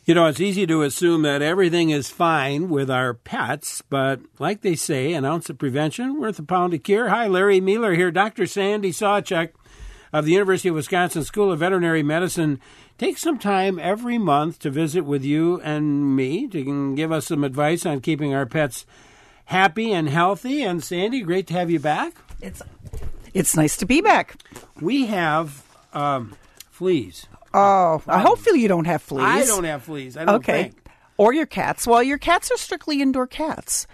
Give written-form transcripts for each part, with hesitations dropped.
You know, it's easy to assume that everything is fine with our pets, but like they say, an ounce of prevention worth a pound of cure. Hi, Larry Mueller here. Dr. Sandy Sawchuk of the University of Wisconsin School of Veterinary Medicine takes some time every month to visit with you and me to give us some advice on keeping our pets happy and healthy. And Sandy, great to have you back. It's nice to be back. We have fleas. Oh, hopefully you don't have fleas. I don't have fleas. I don't think. Or your cats. Well, your cats are strictly indoor cats.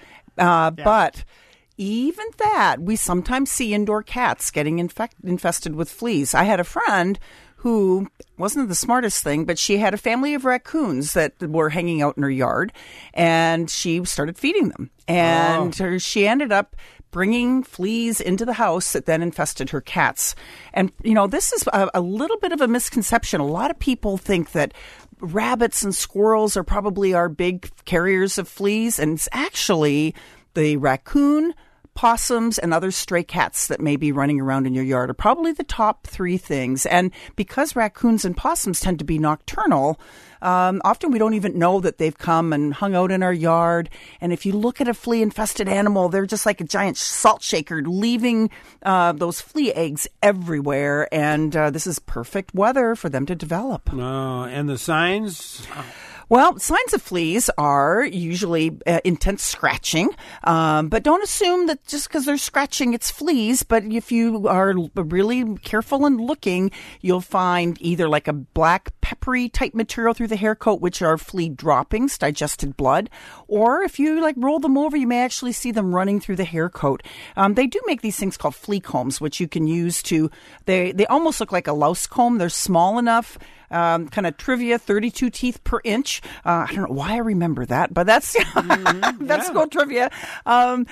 But even that, we sometimes see indoor cats getting infested with fleas. I had a friend who wasn't the smartest thing, but she had a family of raccoons that were hanging out in her yard, and she started feeding them. And she ended up bringing fleas into the house that then infested her cats. And, you know, this is a little bit of a misconception. A lot of people think that rabbits and squirrels are probably our big carriers of fleas, and it's actually the raccoon, possums, and other stray cats that may be running around in your yard are probably the top three things. And because raccoons and possums tend to be nocturnal, often we don't even know that they've come and hung out in our yard. And if you look at a flea-infested animal, they're just like a giant salt shaker, leaving those flea eggs everywhere. And this is perfect weather for them to develop. And the signs? Well, signs of fleas are usually intense scratching, but don't assume that just because they're scratching, it's fleas. But if you are really careful and looking, you'll find either like a black peppery type material through the hair coat, which are flea droppings, digested blood, or if you like roll them over, you may actually see them running through the hair coat. They do make these things called flea combs, which you can use to, they almost look like a louse comb. They're small enough. Kind of trivia, 32 teeth per inch. I don't know why I remember that, but that's cool trivia. And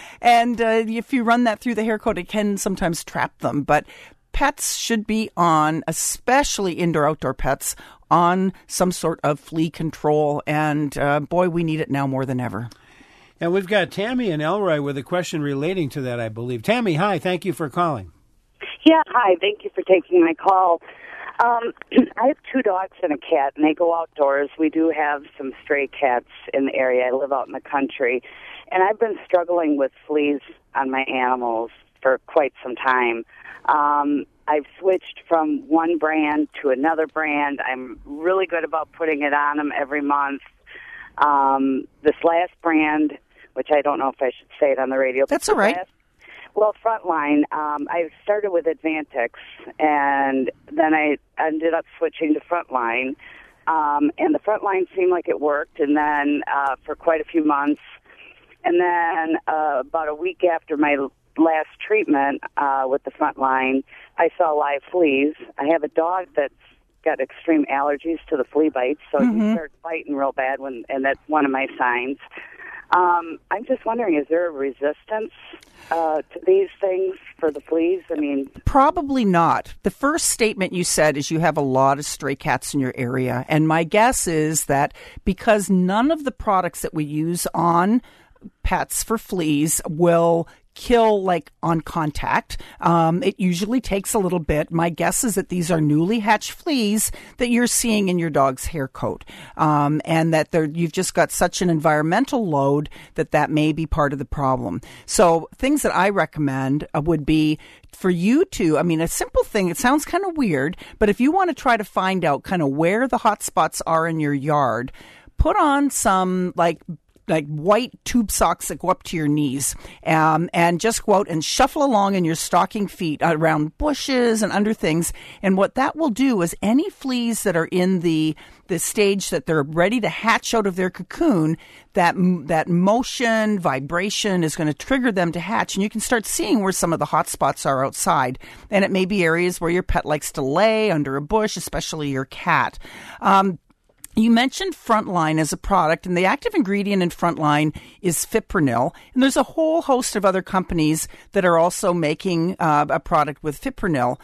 if you run that through the hair coat, it can sometimes trap them. But pets should be on, especially indoor-outdoor pets, on some sort of flea control. And boy, we need it now more than ever. And we've got Tammy and Elroy with a question relating to that, I believe. Tammy, hi. Thank you for calling. Yeah, hi. Thank you for taking my call. I have 2 dogs and a cat, and they go outdoors. We do have some stray cats in the area. I live out in the country, and I've been struggling with fleas on my animals for quite some time. I've switched from one brand to another brand. I'm really good about putting it on them every month. This last brand, which I don't know if I should say it on the radio. That's all right. Well, Frontline, I started with Advantix, and then I ended up switching to Frontline, and the Frontline seemed like it worked, and then for quite a few months, and then about a week after my last treatment with the Frontline, I saw live fleas. I have a dog that's got extreme allergies to the flea bites, so he starts biting real bad, and that's one of my signs. I'm just wondering, is there a resistance to these things for the fleas? I mean, probably not. The first statement you said is you have a lot of stray cats in your area. And my guess is that because none of the products that we use on pets for fleas will kill like on contact. It usually takes a little bit. My guess is that these are newly hatched fleas that you're seeing in your dog's hair coat, and that you've just got such an environmental load that may be part of the problem. So things that I recommend would be for you to, I mean, a simple thing, it sounds kind of weird, but if you want to try to find out kind of where the hot spots are in your yard, put on some like white tube socks that go up to your knees, and just go out and shuffle along in your stocking feet around bushes and under things. And what that will do is any fleas that are in the stage that they're ready to hatch out of their cocoon, that motion, vibration is going to trigger them to hatch. And you can start seeing where some of the hot spots are outside. And it may be areas where your pet likes to lay under a bush, especially your cat. You mentioned Frontline as a product, and the active ingredient in Frontline is fipronil. And there's a whole host of other companies that are also making a product with fipronil.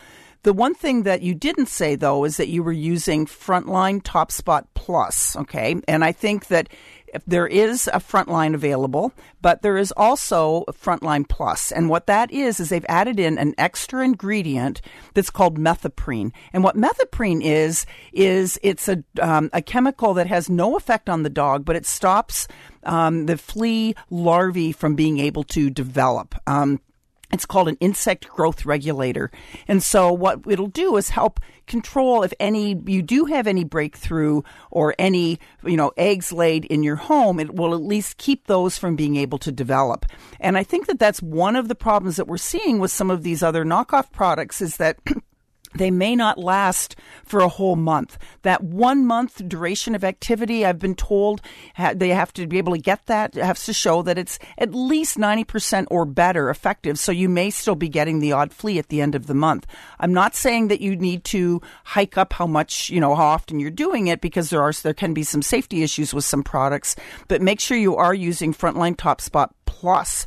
The one thing that you didn't say, though, is that you were using Frontline Top Spot Plus, okay? And I think that if there is a Frontline available, but there is also a Frontline Plus. And what that is they've added in an extra ingredient that's called methoprene. And what methoprene is it's a chemical that has no effect on the dog, but it stops the flea larvae from being able to develop. It's called an insect growth regulator. And so what it'll do is help control if you do have any breakthrough or any, eggs laid in your home, it will at least keep those from being able to develop. And I think that that's one of the problems that we're seeing with some of these other knockoff products is that they may not last for a whole month. That 1 month duration of activity, I've been told, they have to be able to get that. It has to show that it's at least 90% or better effective. So you may still be getting the odd flea at the end of the month. I'm not saying that you need to hike up how much, how often you're doing it, because there can be some safety issues with some products. But make sure you are using Frontline Top Spot Plus.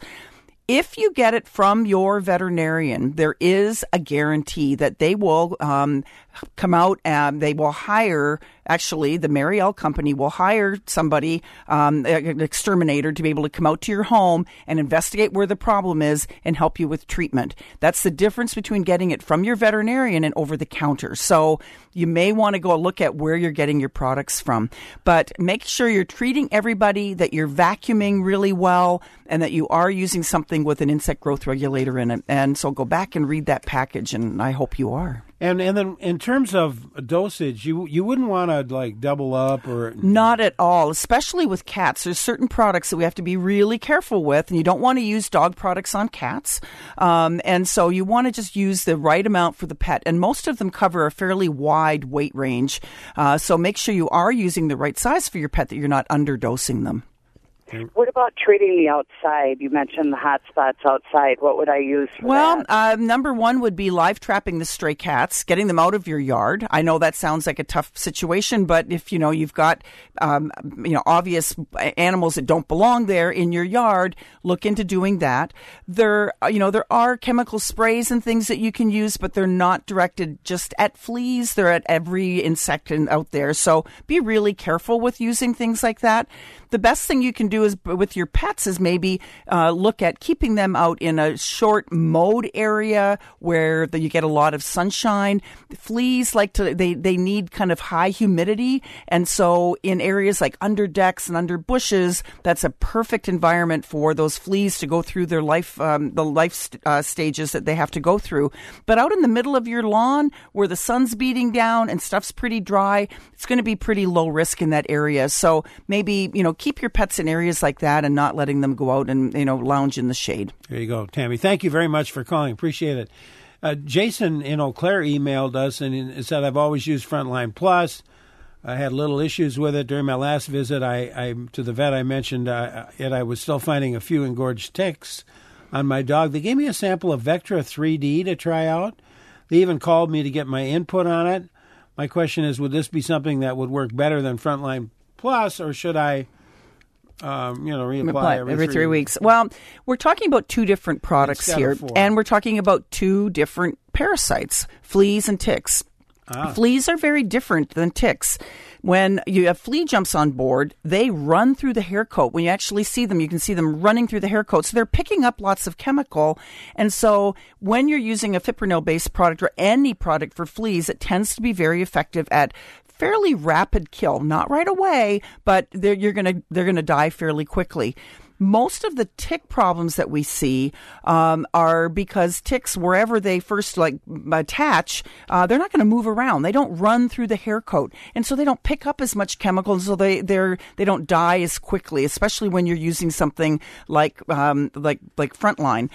If you get it from your veterinarian, there is a guarantee that they will come out and they will hire, actually, the Marielle company will hire somebody, an exterminator, to be able to come out to your home and investigate where the problem is and help you with treatment. That's the difference between getting it from your veterinarian and over the counter. So you may want to go look at where you're getting your products from. But make sure you're treating everybody, that you're vacuuming really well, and that you are using something with an insect growth regulator in it. And so go back and read that package, and I hope you are. And then in terms of dosage, you wouldn't want to double up or... Not at all, especially with cats. There's certain products that we have to be really careful with, and you don't want to use dog products on cats. And so you want to just use the right amount for the pet. And most of them cover a fairly wide weight range. So make sure you are using the right size for your pet, that you're not underdosing them. What about treating the outside? You mentioned the hot spots outside. What would I use for that? Number one would be live trapping the stray cats, getting them out of your yard. I know that sounds like a tough situation, but if you've got obvious animals that don't belong there in your yard, look into doing that. There are chemical sprays and things that you can use, but they're not directed just at fleas. They're at every insect out there. So be really careful with using things like that. The best thing you can do is with your pets is maybe look at keeping them out in a short mowed area where you get a lot of sunshine. Fleas they need kind of high humidity, and so in areas like under decks and under bushes, that's a perfect environment for those fleas to go through their life, stages that they have to go through. But out in the middle of your lawn where the sun's beating down and stuff's pretty dry, it's going to be pretty low risk in that area. So maybe keep your pets in areas like that and not letting them go out and, lounge in the shade. There you go, Tammy. Thank you very much for calling. Appreciate it. Jason in Eau Claire emailed us and said, I've always used Frontline Plus. I had little issues with it. During my last visit to the vet, I mentioned I was still finding a few engorged ticks on my dog. They gave me a sample of Vectra 3D to try out. They even called me to get my input on it. My question is, would this be something that would work better than Frontline Plus, or should I reapply every 3 weeks? Well, we're talking about two different products here, and we're talking about two different parasites, fleas and ticks. Fleas are very different than ticks. When you have flea jumps on board, they run through the hair coat. When you actually see them, you can see them running through the hair coat. So they're picking up lots of chemical. And so when you're using a fipronil-based product or any product for fleas, it tends to be very effective at fairly rapid kill. Not right away, but they're gonna die fairly quickly. Most of the tick problems that we see are because ticks, wherever they first attach, they're not going to move around. They don't run through the hair coat, and so they don't pick up as much chemical, and so they don't die as quickly. Especially when you're using something like Frontline.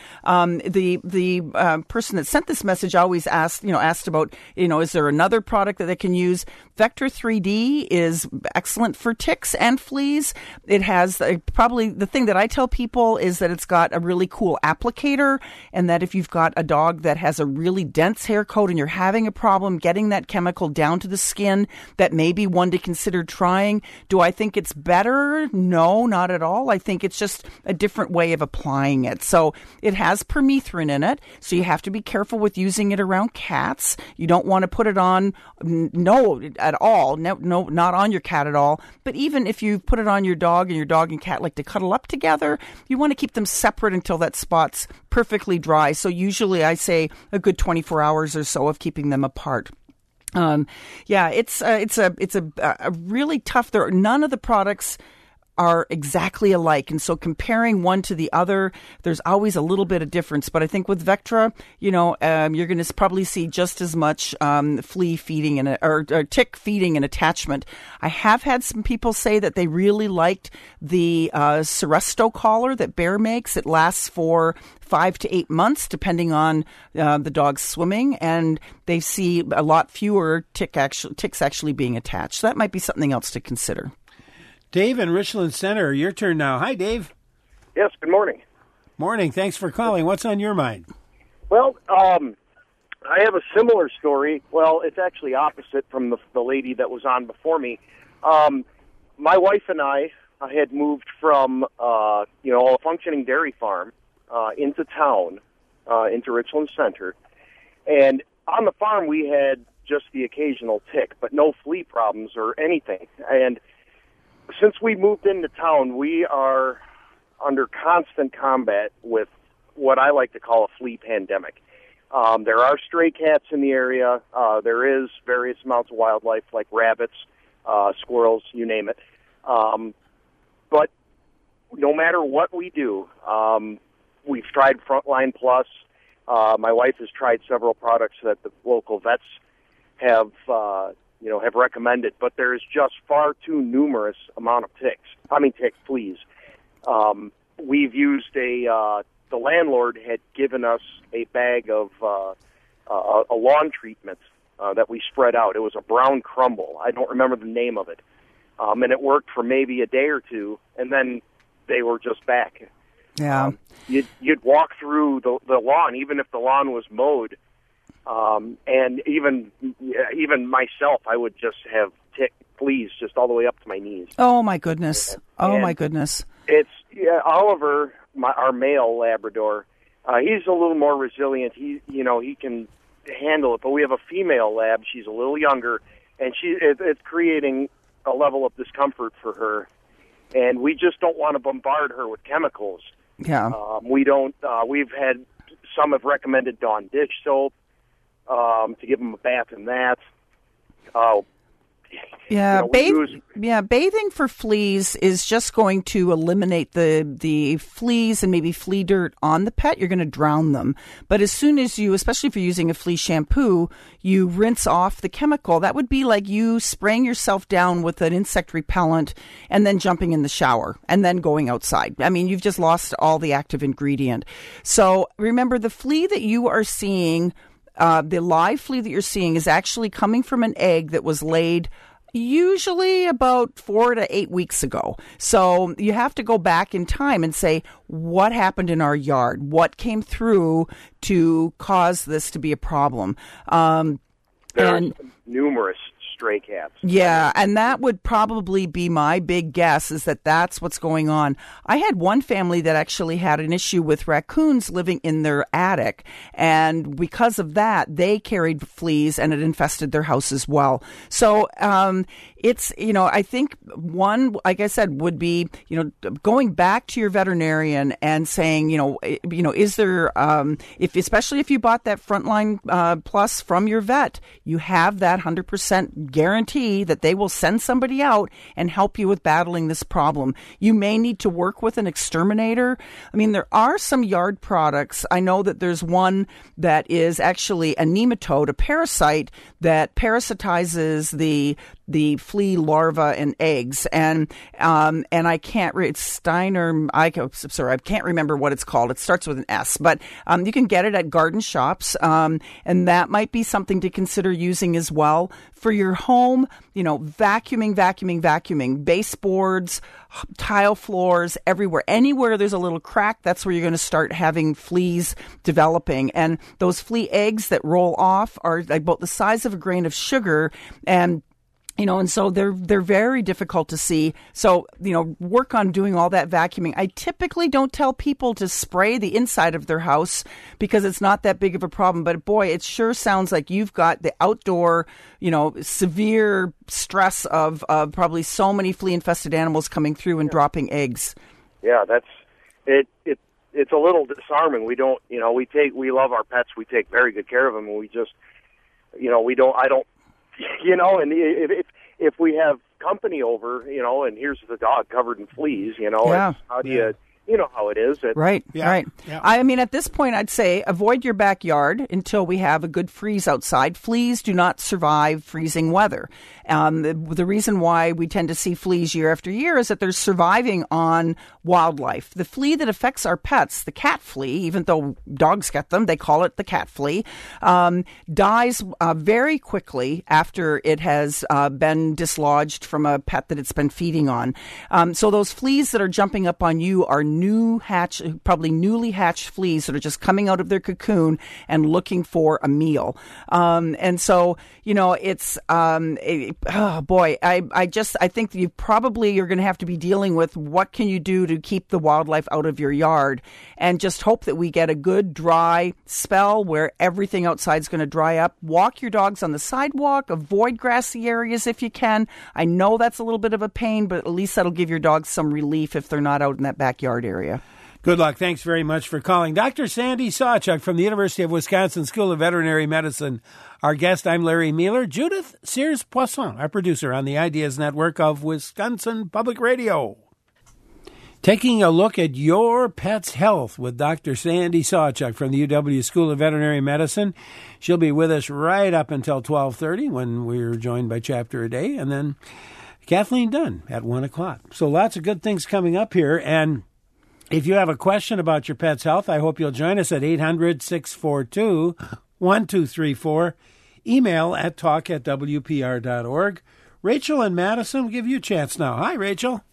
The person that sent this message always asked about is there another product that they can use? Vectra 3D is excellent for ticks and fleas. It has probably the thing that that I tell people is that it's got a really cool applicator, and that if you've got a dog that has a really dense hair coat and you're having a problem getting that chemical down to the skin, that may be one to consider trying. Do I think it's better? No, not at all. I think it's just a different way of applying it. So it has permethrin in it, so you have to be careful with using it around cats. You don't want to put it on, no, at all. No, not on your cat at all. But even if you put it on your dog and cat like to cuddle up together, you want to keep them separate until that spot's perfectly dry. So usually I say a good 24 hours or so of keeping them apart. It's a really tough. None of the products are exactly alike, and so comparing one to the other, there's always a little bit of difference. But I think with Vectra, you're going to probably see just as much flea feeding or tick feeding and attachment. I have had some people say that they really liked the Seresto collar that Bayer makes. It lasts for 5 to 8 months, depending on the dog's swimming, and they see a lot fewer ticks actually being attached. So that might be something else to consider. Dave in Richland Center, your turn now. Hi, Dave. Yes, good morning. Morning. Thanks for calling. What's on your mind? Well, I have a similar story. Well, it's actually opposite from the lady that was on before me. My wife and I had moved from, a functioning dairy farm into town, into Richland Center. And on the farm, we had just the occasional tick, but no flea problems or anything. And since we moved into town, we are under constant combat with what I like to call a flea pandemic. There are stray cats in the area. There is various amounts of wildlife like rabbits, squirrels, you name it. But no matter what we do, we've tried Frontline Plus. My wife has tried several products that the local vets have recommended, but there is just far too numerous amount of fleas. We've used the landlord had given us a bag of a lawn treatment that we spread out. It was a brown crumble. I don't remember the name of it. And it worked for maybe a day or two, and then they were just back. Yeah. You'd walk through the lawn, even if the lawn was mowed, and even myself, I would just have fleas just all the way up to my knees. Oh my goodness! My goodness! It's Oliver, our male Labrador. He's a little more resilient. He can handle it. But we have a female lab. She's a little younger, and it's creating a level of discomfort for her. And we just don't want to bombard her with chemicals. Yeah. We don't. We've had some have recommended Dawn dish soap to give them a bath in that. Bathing for fleas is just going to eliminate the fleas and maybe flea dirt on the pet. You're going to drown them. But as soon as especially if you're using a flea shampoo, you rinse off the chemical. That would be like you spraying yourself down with an insect repellent and then jumping in the shower and then going outside. I mean, you've just lost all the active ingredient. So remember, the flea that you are seeing, the live flea that you're seeing is actually coming from an egg that was laid usually about 4 to 8 weeks ago. So you have to go back in time and say, what happened in our yard? What came through to cause this to be a problem? There are numerous stray cats. Yeah, and that would probably be my big guess, is that that's what's going on. I had one family that actually had an issue with raccoons living in their attic, and because of that, they carried fleas, and it infested their house as well. So it's, I think one, like I said, would be, going back to your veterinarian and saying, is there, especially if you bought that Frontline Plus from your vet, you have that 100% guarantee that they will send somebody out and help you with battling this problem. You may need to work with an exterminator. I mean, there are some yard products. I know that there's one that is actually a nematode, a parasite that parasitizes the the flea larva and eggs, and I can't it's Steiner. I can't remember what it's called. It starts with an S, but you can get it at garden shops, and that might be something to consider using as well for your home. Vacuuming, baseboards, tile floors, everywhere. Anywhere there's a little crack, that's where you're going to start having fleas developing. And those flea eggs that roll off are about the size of a grain of sugar, and so they're very difficult to see. So, work on doing all that vacuuming. I typically don't tell people to spray the inside of their house because it's not that big of a problem. But boy, it sure sounds like you've got the outdoor, severe stress of probably so many flea-infested animals coming through and dropping eggs. Yeah, that's it. It's a little disarming. We don't, we love our pets. We take very good care of them, and we just, I don't. And if we have company over, and here's the dog covered in fleas, how do you, you know how it is. Right. Yeah. I mean, at this point, I'd say avoid your backyard until we have a good freeze outside. Fleas do not survive freezing weather. The reason why we tend to see fleas year after year is that they're surviving on wildlife. The flea that affects our pets, the cat flea, even though dogs get them, they call it the cat flea, dies very quickly after it has been dislodged from a pet that it's been feeding on. So those fleas that are jumping up on you are probably newly hatched fleas that are just coming out of their cocoon and looking for a meal. And so, it's, I think you probably are going to have to be dealing with what can you do to keep the wildlife out of your yard, and just hope that we get a good dry spell where everything outside is going to dry up. Walk your dogs on the sidewalk, avoid grassy areas if you can. I know that's a little bit of a pain, but at least that'll give your dogs some relief if they're not out in that backyard area. Good luck. Thanks very much for calling. Dr. Sandy Sawchuk from the University of Wisconsin School of Veterinary Medicine. Our guest, I'm Larry Mueller. Judith Sears-Poisson, our producer on the Ideas Network of Wisconsin Public Radio. Taking a look at your pet's health with Dr. Sandy Sawchuk from the UW School of Veterinary Medicine. She'll be with us right up until 12:30 when we're joined by Chapter a Day, and then Kathleen Dunn at 1 o'clock. So lots of good things coming up here, and if you have a question about your pet's health, I hope you'll join us at 800-642-1234. Email at talk@wpr.org. Rachel in Madison, we'll give you a chance now. Hi, Rachel.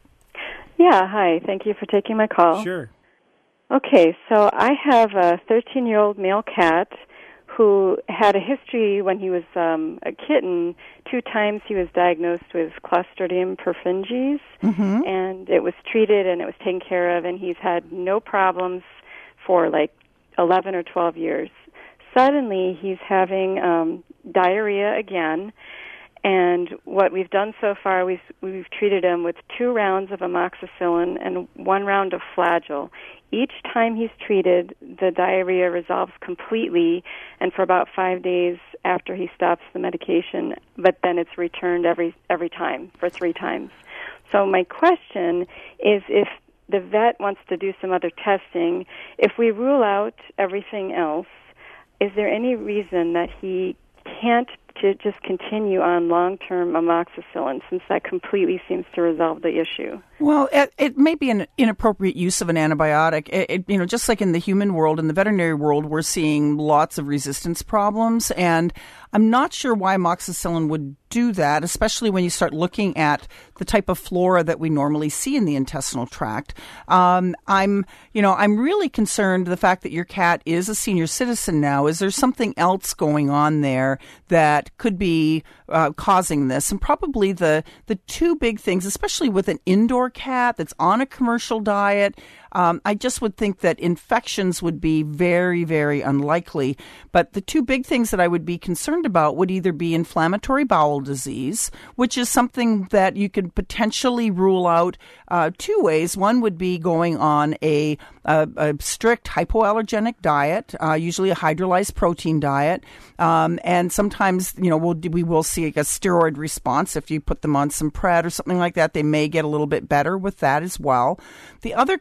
Yeah, hi. Thank you for taking my call. Sure. Okay, so I have a 13-year-old male cat who had a history when he was a kitten. 2 times he was diagnosed with Clostridium perfringens, and it was treated and it was taken care of, and he's had no problems for like 11 or 12 years. Suddenly he's having diarrhea again, and what we've done so far, we've treated him with 2 rounds of amoxicillin and 1 round of Flagyl. Each time he's treated, the diarrhea resolves completely, and for about 5 days after he stops the medication, but then it's returned every time for 3 times. So my question is, if the vet wants to do some other testing, if we rule out everything else, is there any reason that he can't to just continue on long-term amoxicillin, since that completely seems to resolve the issue? Well, it may be an inappropriate use of an antibiotic. Just like in the human world, in the veterinary world, we're seeing lots of resistance problems, and I'm not sure why amoxicillin would do that, especially when you start looking at the type of flora that we normally see in the intestinal tract. I'm really concerned the fact that your cat is a senior citizen now. Is there something else going on there that could be causing this? And probably the 2 big things, especially with an indoor cat that's on a commercial diet, I just would think that infections would be very, very unlikely. But the 2 big things that I would be concerned about would either be inflammatory bowel disease, which is something that you could potentially rule out 2 ways. One would be going on a strict hypoallergenic diet, usually a hydrolyzed protein diet. And sometimes, we will see a steroid response. If you put them on some Pred or something like that, they may get a little bit better with that as well. The other condition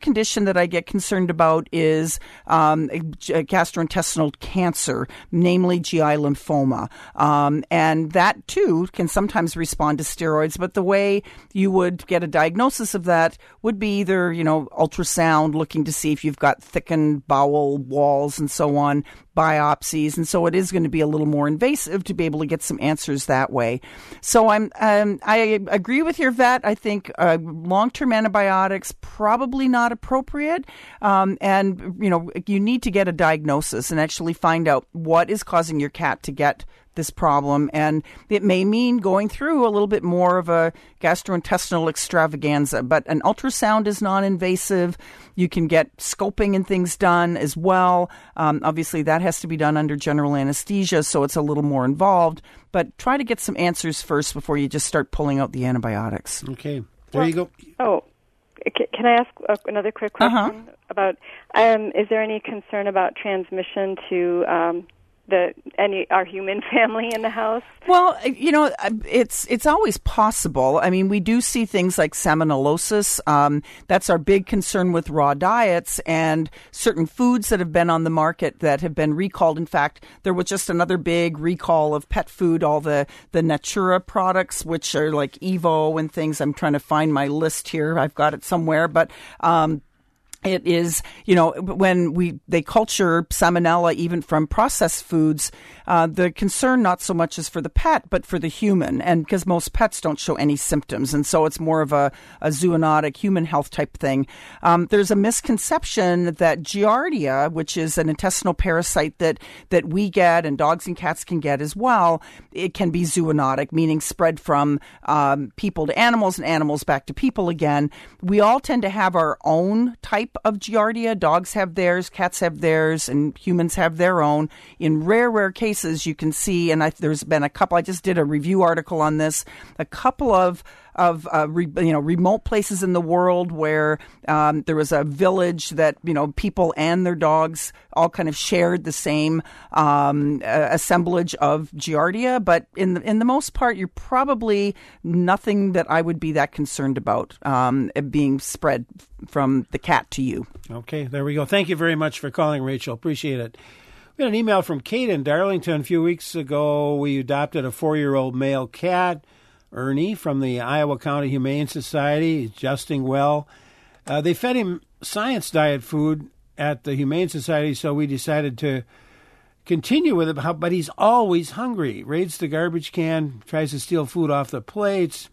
question that I get concerned about is gastrointestinal cancer, namely GI lymphoma. And that, too, can sometimes respond to steroids. But the way you would get a diagnosis of that would be either, ultrasound, looking to see if you've got thickened bowel walls and so on, biopsies, and so it is going to be a little more invasive to be able to get some answers that way. So I agree with your vet. I think long-term antibiotics probably not appropriate, and you need to get a diagnosis and actually find out what is causing your cat to get this problem, and it may mean going through a little bit more of a gastrointestinal extravaganza, but an ultrasound is non-invasive. You can get scoping and things done as well. Obviously, that has to be done under general anesthesia, so it's a little more involved, but try to get some answers first before you just start pulling out the antibiotics. Okay, there you go. Oh, can I ask another quick question about, is there any concern about transmission to our human family in the house? Well, it's always possible. I mean, we do see things like salmonellosis. That's our big concern with raw diets and certain foods that have been on the market that have been recalled. In fact, there was just another big recall of pet food, all the Natura products, which are like Evo and things. I'm trying to find my list here. I've got it somewhere, but it is, when they culture salmonella even from processed foods, the concern not so much is for the pet, but for the human, and because most pets don't show any symptoms, and so it's more of a zoonotic human health type thing. There's a misconception that Giardia, which is an intestinal parasite that we get and dogs and cats can get as well, it can be zoonotic, meaning spread from people to animals and animals back to people again. We all tend to have our own type of Giardia. Dogs have theirs, cats have theirs, and humans have their own. In rare cases, you can see, and there's been a couple, I just did a review article on this, a couple of remote places in the world where there was a village that, people and their dogs all kind of shared the same assemblage of Giardia. But in the most part, you're probably nothing that I would be that concerned about being spread from the cat to you. Okay, there we go. Thank you very much for calling, Rachel. Appreciate it. We had an email from Kate in Darlington a few weeks ago. We adopted a 4-year-old male cat, Ernie, from the Iowa County Humane Society. He's adjusting well. They fed him science diet food at the Humane Society, so we decided to continue with it. But he's always hungry. Raids the garbage can, tries to steal food off the plates.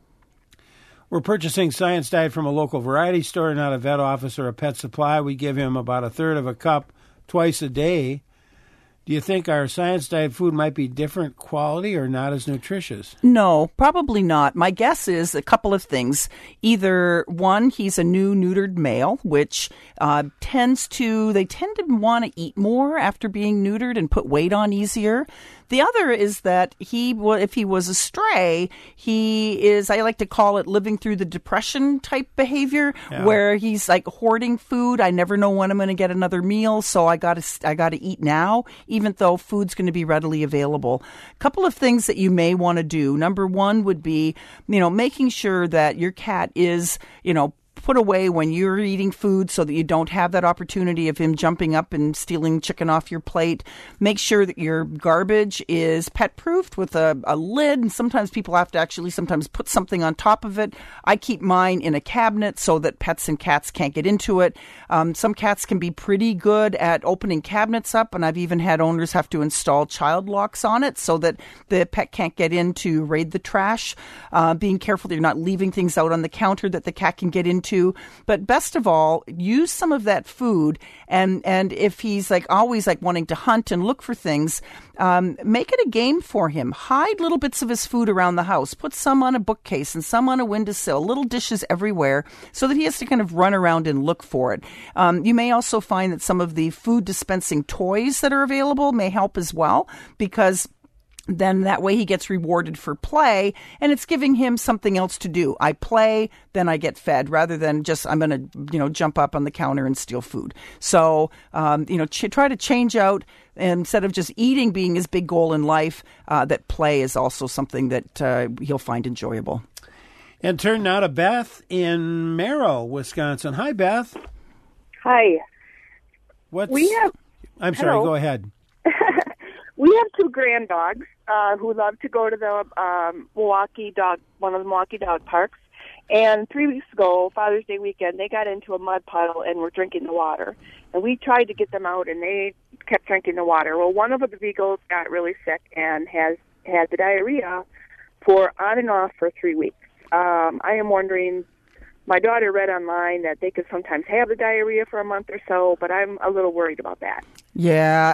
We're purchasing science diet from a local variety store, not a vet office or a pet supply. We give him about a third of a cup twice a day. Do you think our science diet food might be different quality or not as nutritious? No, probably not. My guess is a couple of things. Either one, he's a new neutered male, which they tend to want to eat more after being neutered and put weight on easier. The other is that if he was a stray, he is, I like to call it, living through the depression type behavior, where he's like hoarding food. I never know when I'm going to get another meal, so I got to eat now, even though food's going to be readily available. A couple of things that you may want to do. Number one would be, making sure that your cat is, put away when you're eating food so that you don't have that opportunity of him jumping up and stealing chicken off your plate. Make sure that your garbage is pet-proofed with a lid, and sometimes people have to actually sometimes put something on top of it. I keep mine in a cabinet so that pets and cats can't get into it. Some cats can be pretty good at opening cabinets up, and I've even had owners have to install child locks on it so that the pet can't get in to raid the trash. Being careful that you're not leaving things out on the counter that the cat can get into. But best of all, use some of that food, and if he's always wanting to hunt and look for things, make it a game for him. Hide little bits of his food around the house. Put some on a bookcase and some on a windowsill, little dishes everywhere, so that he has to kind of run around and look for it. You may also find that some of the food dispensing toys that are available may help as well, because then that way he gets rewarded for play, and it's giving him something else to do. I play, then I get fed, rather than just I'm going to jump up on the counter and steal food. So try to change out, instead of just eating being his big goal in life, that play is also something that he'll find enjoyable. And turn now to Beth in Merrill, Wisconsin. Hi, Beth. Hi. I'm sorry, Hello. go ahead. We have two grand dogs who love to go to the one of the Milwaukee dog parks. And 3 weeks ago, Father's Day weekend, they got into a mud puddle and were drinking the water. And we tried to get them out, and they kept drinking the water. Well, one of the beagles got really sick and has had the diarrhea on and off for 3 weeks. I am wondering, my daughter read online that they could sometimes have the diarrhea for a month or so, but I'm a little worried about that. Yeah,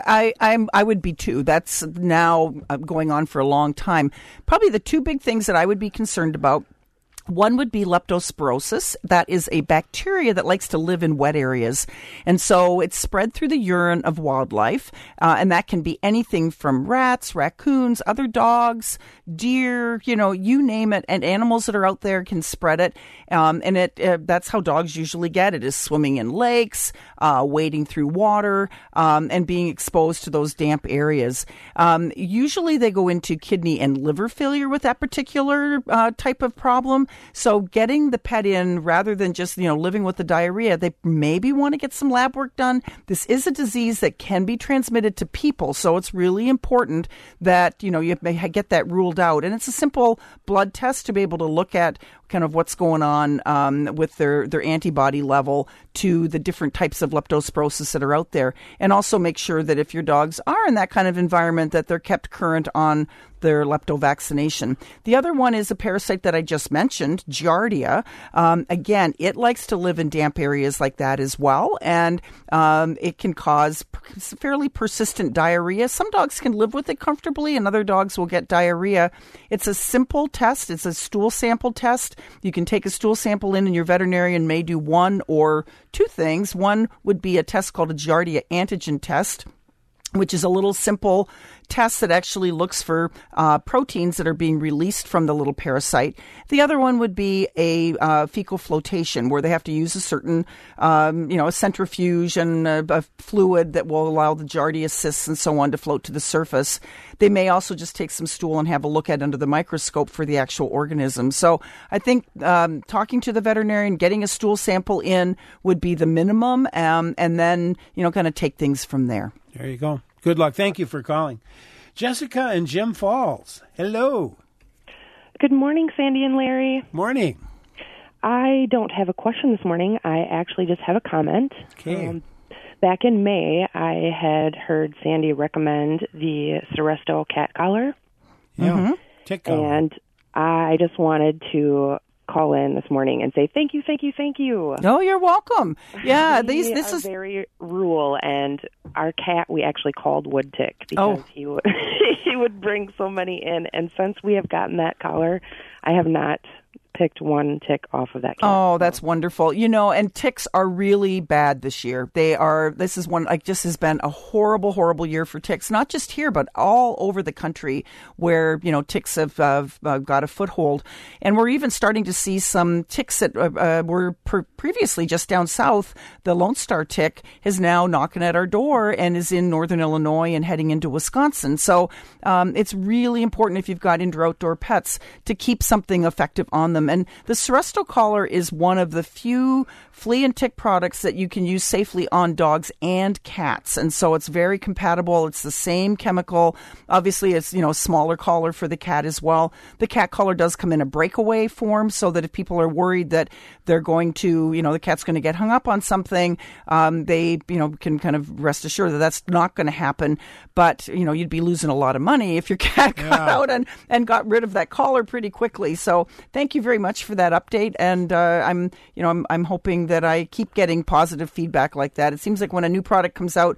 I would be too. That's now going on for a long time. Probably the two big things that I would be concerned about. One would be leptospirosis. That is a bacteria that likes to live in wet areas. And so it's spread through the urine of wildlife. And that can be anything from rats, raccoons, other dogs, deer, you name it. And animals that are out there can spread it. And that's how dogs usually get it, is swimming in lakes, wading through water, and being exposed to those damp areas. Usually they go into kidney and liver failure with that particular type of problem. So getting the pet in rather than just, living with the diarrhea, they maybe want to get some lab work done. This is a disease that can be transmitted to people. So it's really important that, you get that ruled out. And it's a simple blood test to be able to look at kind of what's going on with their antibody level to the different types of leptospirosis that are out there. And also make sure that if your dogs are in that kind of environment, that they're kept current on their lepto vaccination. The other one is a parasite that I just mentioned, Giardia. Again, it likes to live in damp areas like that as well, and it can cause fairly persistent diarrhea. Some dogs can live with it comfortably, and other dogs will get diarrhea. It's a simple test. It's a stool sample test. You can take a stool sample in, and your veterinarian may do one or two things. One would be a test called a Giardia antigen test, which is a little simple test that actually looks for proteins that are being released from the little parasite. The other one would be a fecal flotation, where they have to use a certain, a centrifuge and a fluid that will allow the Giardia cysts and so on to float to the surface. They may also just take some stool and have a look at under the microscope for the actual organism. So I think talking to the veterinarian, getting a stool sample in would be the minimum, and then, kind of take things from there. There you go. Good luck. Thank you for calling. Jessica in Jim Falls. Hello. Good morning, Sandy and Larry. Morning. I don't have a question this morning. I actually just have a comment. Okay. Back in May, I had heard Sandy recommend the Seresto cat collar. Yeah. Tick collar. And I just wanted to call in this morning and say thank you. Oh, you're welcome. Yeah, this is very rural, and our cat we actually called Wood Tick because he would bring so many in, and since we have gotten that collar, I have not picked one tick off of that cat. Oh, that's wonderful. And ticks are really bad this year. This is one, just has been a horrible, horrible year for ticks, not just here, but all over the country where, ticks have got a foothold. And we're even starting to see some ticks that were previously just down south. The Lone Star tick is now knocking at our door and is in northern Illinois and heading into Wisconsin. So it's really important if you've got indoor outdoor pets to keep something effective on them. And the Seresto collar is one of the few flea and tick products that you can use safely on dogs and cats. And so it's very compatible. It's the same chemical. Obviously, it's, a smaller collar for the cat as well. The cat collar does come in a breakaway form so that if people are worried that they're going to, the cat's going to get hung up on something, they, can kind of rest assured that that's not going to happen. But, you'd be losing a lot of money if your cat got out and got rid of that collar pretty quickly. So thank you very much for that update. And I'm hoping that I keep getting positive feedback like that. It seems like when a new product comes out,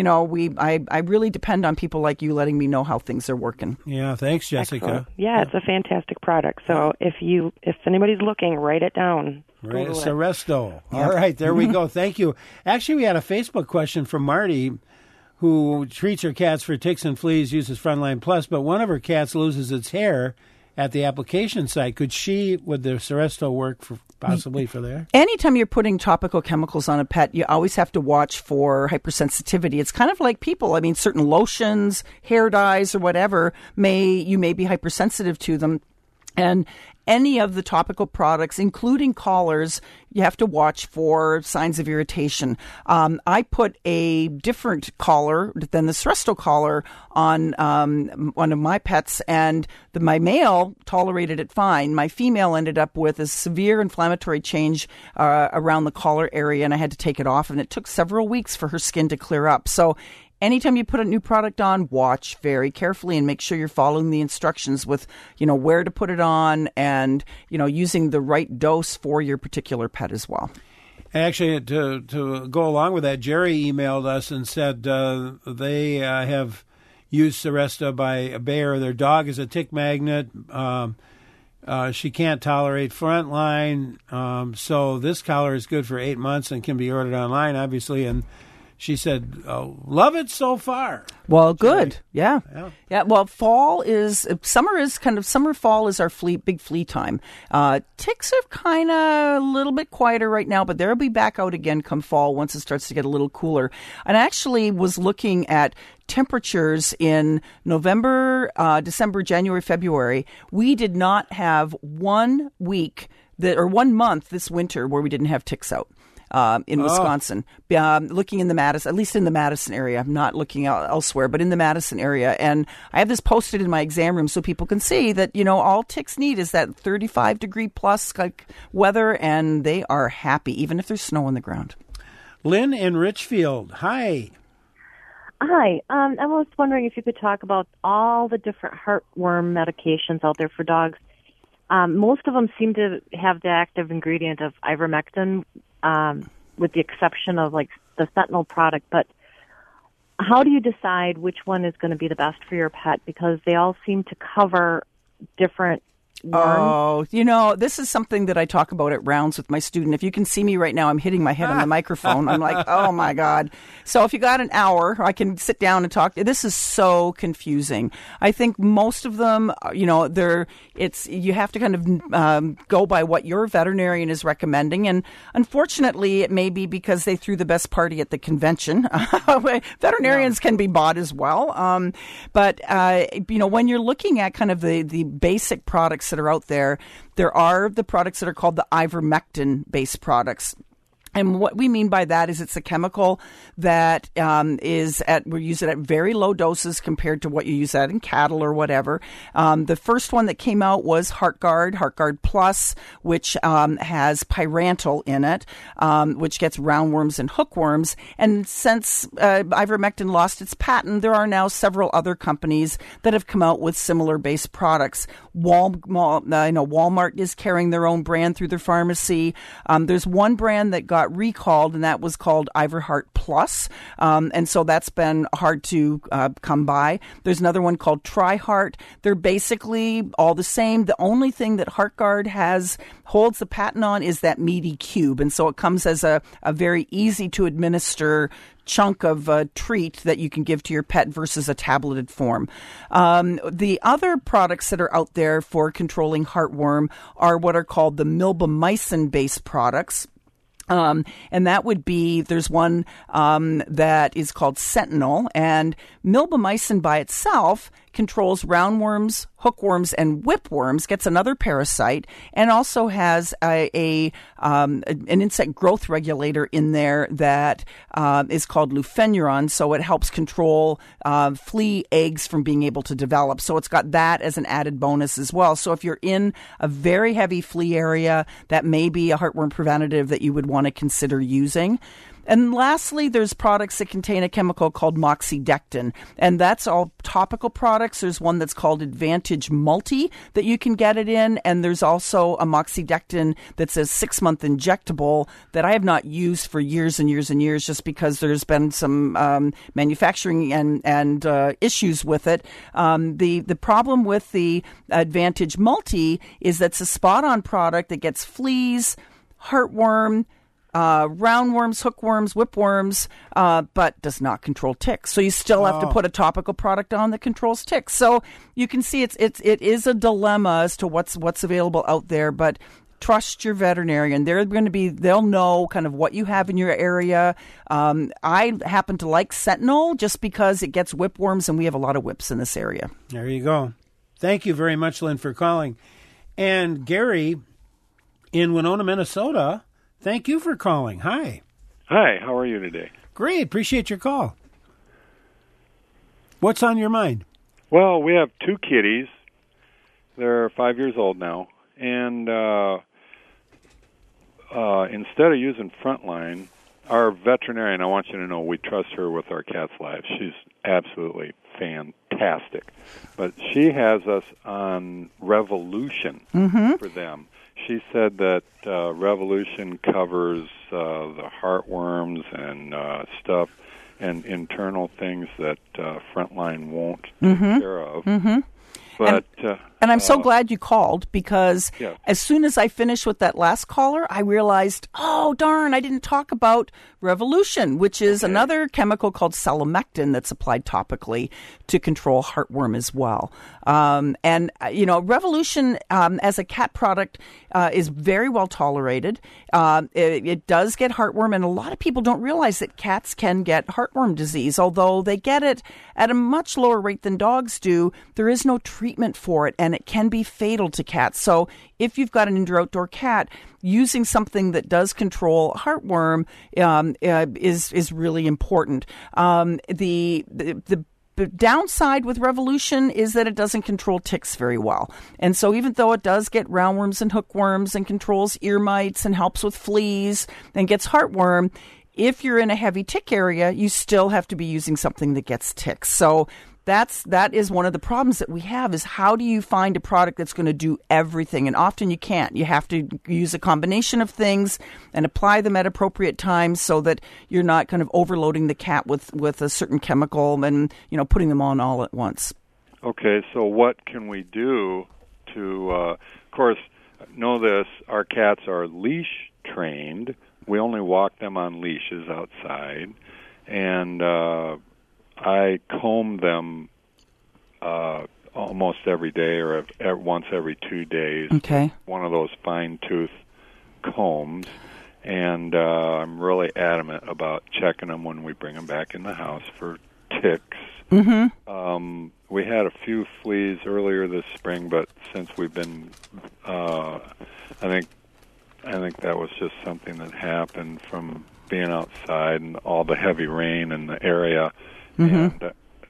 I really depend on people like you letting me know how things are working. Yeah, thanks, Jessica. Excellent. Yeah, it's a fantastic product. So if anybody's looking, write it down. Right, Seresto. All right, there we go. Thank you. Actually, we had a Facebook question from Marty, who treats her cats for ticks and fleas, uses Frontline Plus, but one of her cats loses its hair at the application site. Would the Seresto work possibly for there? Anytime you're putting topical chemicals on a pet, you always have to watch for hypersensitivity. It's kind of like people. I mean, certain lotions, hair dyes, or whatever, you may be hypersensitive to them. And any of the topical products, including collars, you have to watch for signs of irritation. I put a different collar than the Seresto collar on one of my pets, and my male tolerated it fine. My female ended up with a severe inflammatory change around the collar area, and I had to take it off, and it took several weeks for her skin to clear up. So anytime you put a new product on, watch very carefully and make sure you're following the instructions with, where to put it on and, using the right dose for your particular pet as well. Actually, to go along with that, Jerry emailed us and said they have used Seresto by Bayer. Their dog is a tick magnet. She can't tolerate Frontline. So this collar is good for 8 months and can be ordered online, obviously, and she said, love it so far. Well, good. Yeah. Well, fall is our big flea time. Ticks are kind of a little bit quieter right now, but they'll be back out again come fall once it starts to get a little cooler. And I actually was looking at temperatures in November, December, January, February. We did not have 1 week or 1 month this winter where we didn't have ticks out. In Wisconsin, looking in the Madison, at least in the Madison area. I'm not looking elsewhere, but in the Madison area. And I have this posted in my exam room so people can see that, all ticks need is that 35-degree plus weather, and they are happy, even if there's snow on the ground. Lynn in Richfield, hi. Hi. I was wondering if you could talk about all the different heartworm medications out there for dogs. Most of them seem to have the active ingredient of ivermectin, with the exception of the Sentinel product. But how do you decide which one is going to be the best for your pet? Because they all seem to cover different worms. Oh, this is something that I talk about at rounds with my student. If you can see me right now, I'm hitting my head on the microphone. I'm like, oh my God. So if you got an hour, I can sit down and talk. This is so confusing. I think most of them, you have to kind of go by what your veterinarian is recommending. And unfortunately, it may be because they threw the best party at the convention. Veterinarians can be bought as well. But when you're looking at kind of the basic products that are out there are the products that are called the ivermectin-based products. And what we mean by that is it's a chemical that we use it at very low doses compared to what you use that in cattle or whatever. The first one that came out was HeartGuard Plus, which has pyrantel in it, which gets roundworms and hookworms. And since ivermectin lost its patent, there are now several other companies that have come out with similar based products. Walmart is carrying their own brand through their pharmacy. There's one brand that got recalled, and that was called Iverheart Plus, and so that's been hard to come by. There's another one called TriHeart. They're basically all the same. The only thing that HeartGuard holds the patent on is that meaty cube, and so it comes as a very easy to administer chunk of treat that you can give to your pet versus a tableted form. The other products that are out there for controlling heartworm are what are called the milbemycin-based products. And that would be, there's one that is called Sentinel, and milbemycin by itself controls roundworms, hookworms, and whipworms, gets another parasite, and also has an insect growth regulator in there that is called lufenuron, so it helps control flea eggs from being able to develop. So it's got that as an added bonus as well. So if you're in a very heavy flea area, that may be a heartworm preventative that you would want to consider using. And lastly, there's products that contain a chemical called moxidectin, and that's all topical products. There's one that's called Advantage Multi that you can get it in, and there's also a moxidectin that's a 6-month injectable that I have not used for years and years and years just because there's been some manufacturing and issues with it. The problem with the Advantage Multi is that's a spot-on product that gets fleas, heartworm, roundworms, hookworms, whipworms, but does not control ticks. So you still have to put a topical product on that controls ticks. So you can see it is a dilemma as to what's available out there, but trust your veterinarian. They'll know kind of what you have in your area. I happen to like Sentinel just because it gets whipworms, and we have a lot of whips in this area. There you go. Thank you very much, Lynn, for calling. And Gary in Winona, Minnesota, thank you for calling. Hi. Hi, how are you today? Great. Appreciate your call. What's on your mind? Well, we have 2 kitties. They're 5 years old now. And instead of using Frontline, our veterinarian, I want you to know we trust her with our cats' lives. She's absolutely fantastic. But she has us on Revolution for them. She said that Revolution covers the heartworms and stuff and internal things that Frontline won't take care of. But, and I'm so glad you called, because yeah. as soon as I finished with that last caller, I realized, oh, darn, I didn't talk about Revolution, which is another chemical called selamectin that's applied topically to control heartworm as well. And, you know, Revolution as a cat product is very well tolerated. It does get heartworm, and a lot of people don't realize that cats can get heartworm disease. Although they get it at a much lower rate than dogs do, there is no treatment for it, and it can be fatal to cats. So if you've got an indoor-outdoor cat, using something that does control heartworm is really important. The downside with Revolution is that it doesn't control ticks very well. And so even though it does get roundworms and hookworms and controls ear mites and helps with fleas and gets heartworm, if you're in a heavy tick area, you still have to be using something that gets ticks. So that is one of the problems that we have, is how do you find a product that's going to do everything? And often you can't. You have to use a combination of things and apply them at appropriate times so that you're not kind of overloading the cat with a certain chemical and, you know, putting them on all at once. Okay, so what can we do to, of course, know this, our cats are leash trained. We only walk them on leashes outside, and I comb them almost every day or once every 2 days. Okay. One of those fine-tooth combs, and I'm really adamant about checking them when we bring them back in the house for ticks. We had a few fleas earlier this spring, but since we've been, I think that was just something that happened from being outside and all the heavy rain in the area. And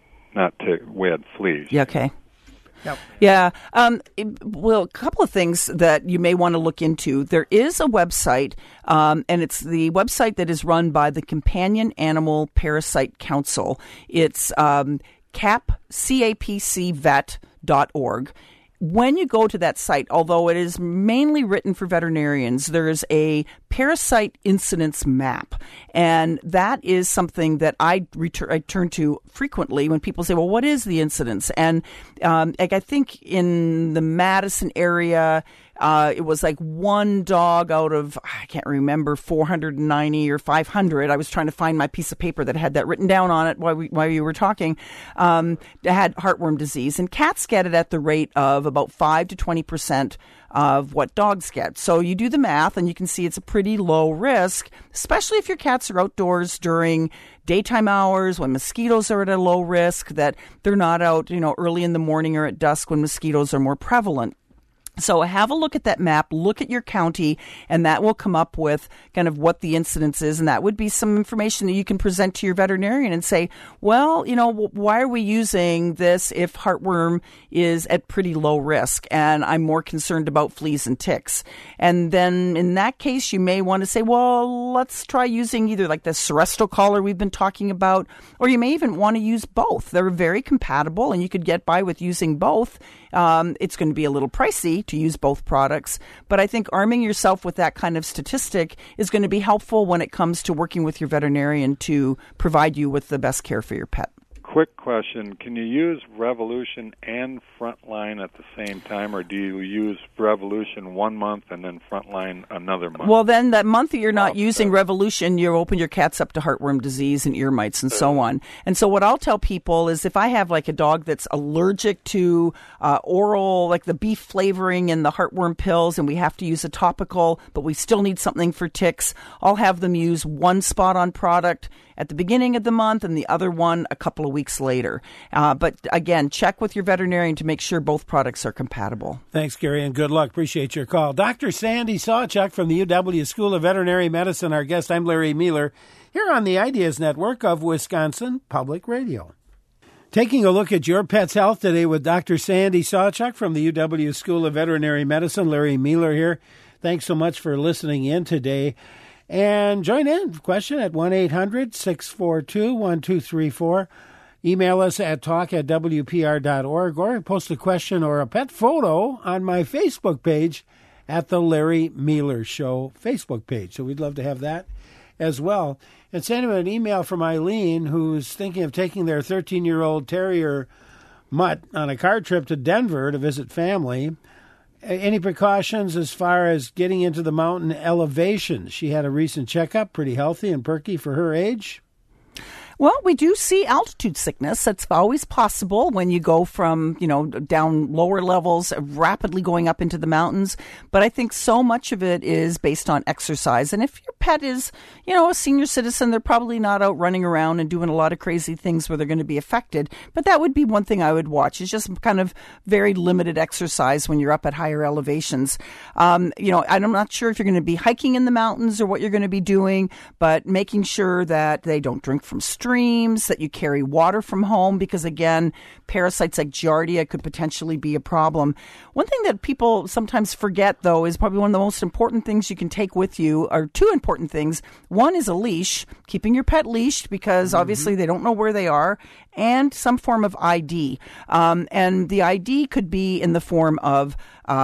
we had fleas. Yeah, okay. Yep. Yeah. Well, a couple of things that you may want to look into. There is a website, and it's the website that is run by the Companion Animal Parasite Council. It's capcvet.org. When you go to that site, although it is mainly written for veterinarians, there is a parasite incidence map. And that is something that I turn to frequently when people say, well, what is the incidence? And I think in the Madison area, it was like one dog out of, I can't remember, 490 or 500. I was trying to find my piece of paper that had that written down on it while you were talking, had heartworm disease. And cats get it at the rate of about 5 to 20% of what dogs get. So you do the math and you can see it's a pretty low risk, especially if your cats are outdoors during daytime hours when mosquitoes are at a low risk, that they're not out, early in the morning or at dusk when mosquitoes are more prevalent. So have a look at that map, look at your county, and that will come up with kind of what the incidence is. And that would be some information that you can present to your veterinarian and say, well, why are we using this if heartworm is at pretty low risk and I'm more concerned about fleas and ticks? And then in that case, you may want to say, well, let's try using either like the Seresto collar we've been talking about, or you may even want to use both. They're very compatible and you could get by with using both. It's going to be a little pricey to use both products, but I think arming yourself with that kind of statistic is going to be helpful when it comes to working with your veterinarian to provide you with the best care for your pet. Quick question. Can you use Revolution and Frontline at the same time, or do you use Revolution 1 month and then Frontline another month? Well, then that month that you're not using Revolution, you open your cats up to heartworm disease and ear mites and so on. And so what I'll tell people is if I have like a dog that's allergic to oral, like the beef flavoring and the heartworm pills, and we have to use a topical, but we still need something for ticks, I'll have them use one spot-on product at the beginning of the month and the other one a couple of weeks later. But again, check with your veterinarian to make sure both products are compatible. Thanks, Gary, and good luck. Appreciate your call. Dr. Sandy Sawchuk from the UW School of Veterinary Medicine, our guest. I'm Larry Mueller, here on the Ideas Network of Wisconsin Public Radio. Taking a look at your pet's health today with Dr. Sandy Sawchuk from the UW School of Veterinary Medicine. Larry Mueller here. Thanks so much for listening in today. And join in. Question at 1-800-642-1234. Email us at talk@wpr.org or post a question or a pet photo on my Facebook page at the Larry Mueller Show Facebook page. So we'd love to have that as well. And send him an email from Eileen, who's thinking of taking their 13-year-old terrier Mutt on a car trip to Denver to visit family. Any precautions as far as getting into the mountain elevation? She had a recent checkup, pretty healthy and perky for her age. Well, we do see altitude sickness. That's always possible when you go from, down lower levels, rapidly going up into the mountains. But I think so much of it is based on exercise. And if your pet is, a senior citizen, they're probably not out running around and doing a lot of crazy things where they're going to be affected. But that would be one thing I would watch. It's just kind of very limited exercise when you're up at higher elevations. I'm not sure if you're going to be hiking in the mountains or what you're going to be doing, but making sure that they don't drink from streams, that you carry water from home, because again, parasites like Giardia could potentially be a problem. One thing that people sometimes forget, though, is probably one of the most important things you can take with you, or two important things. One is a leash, keeping your pet leashed, because obviously they don't know where they are, and some form of ID. And the ID could be in the form of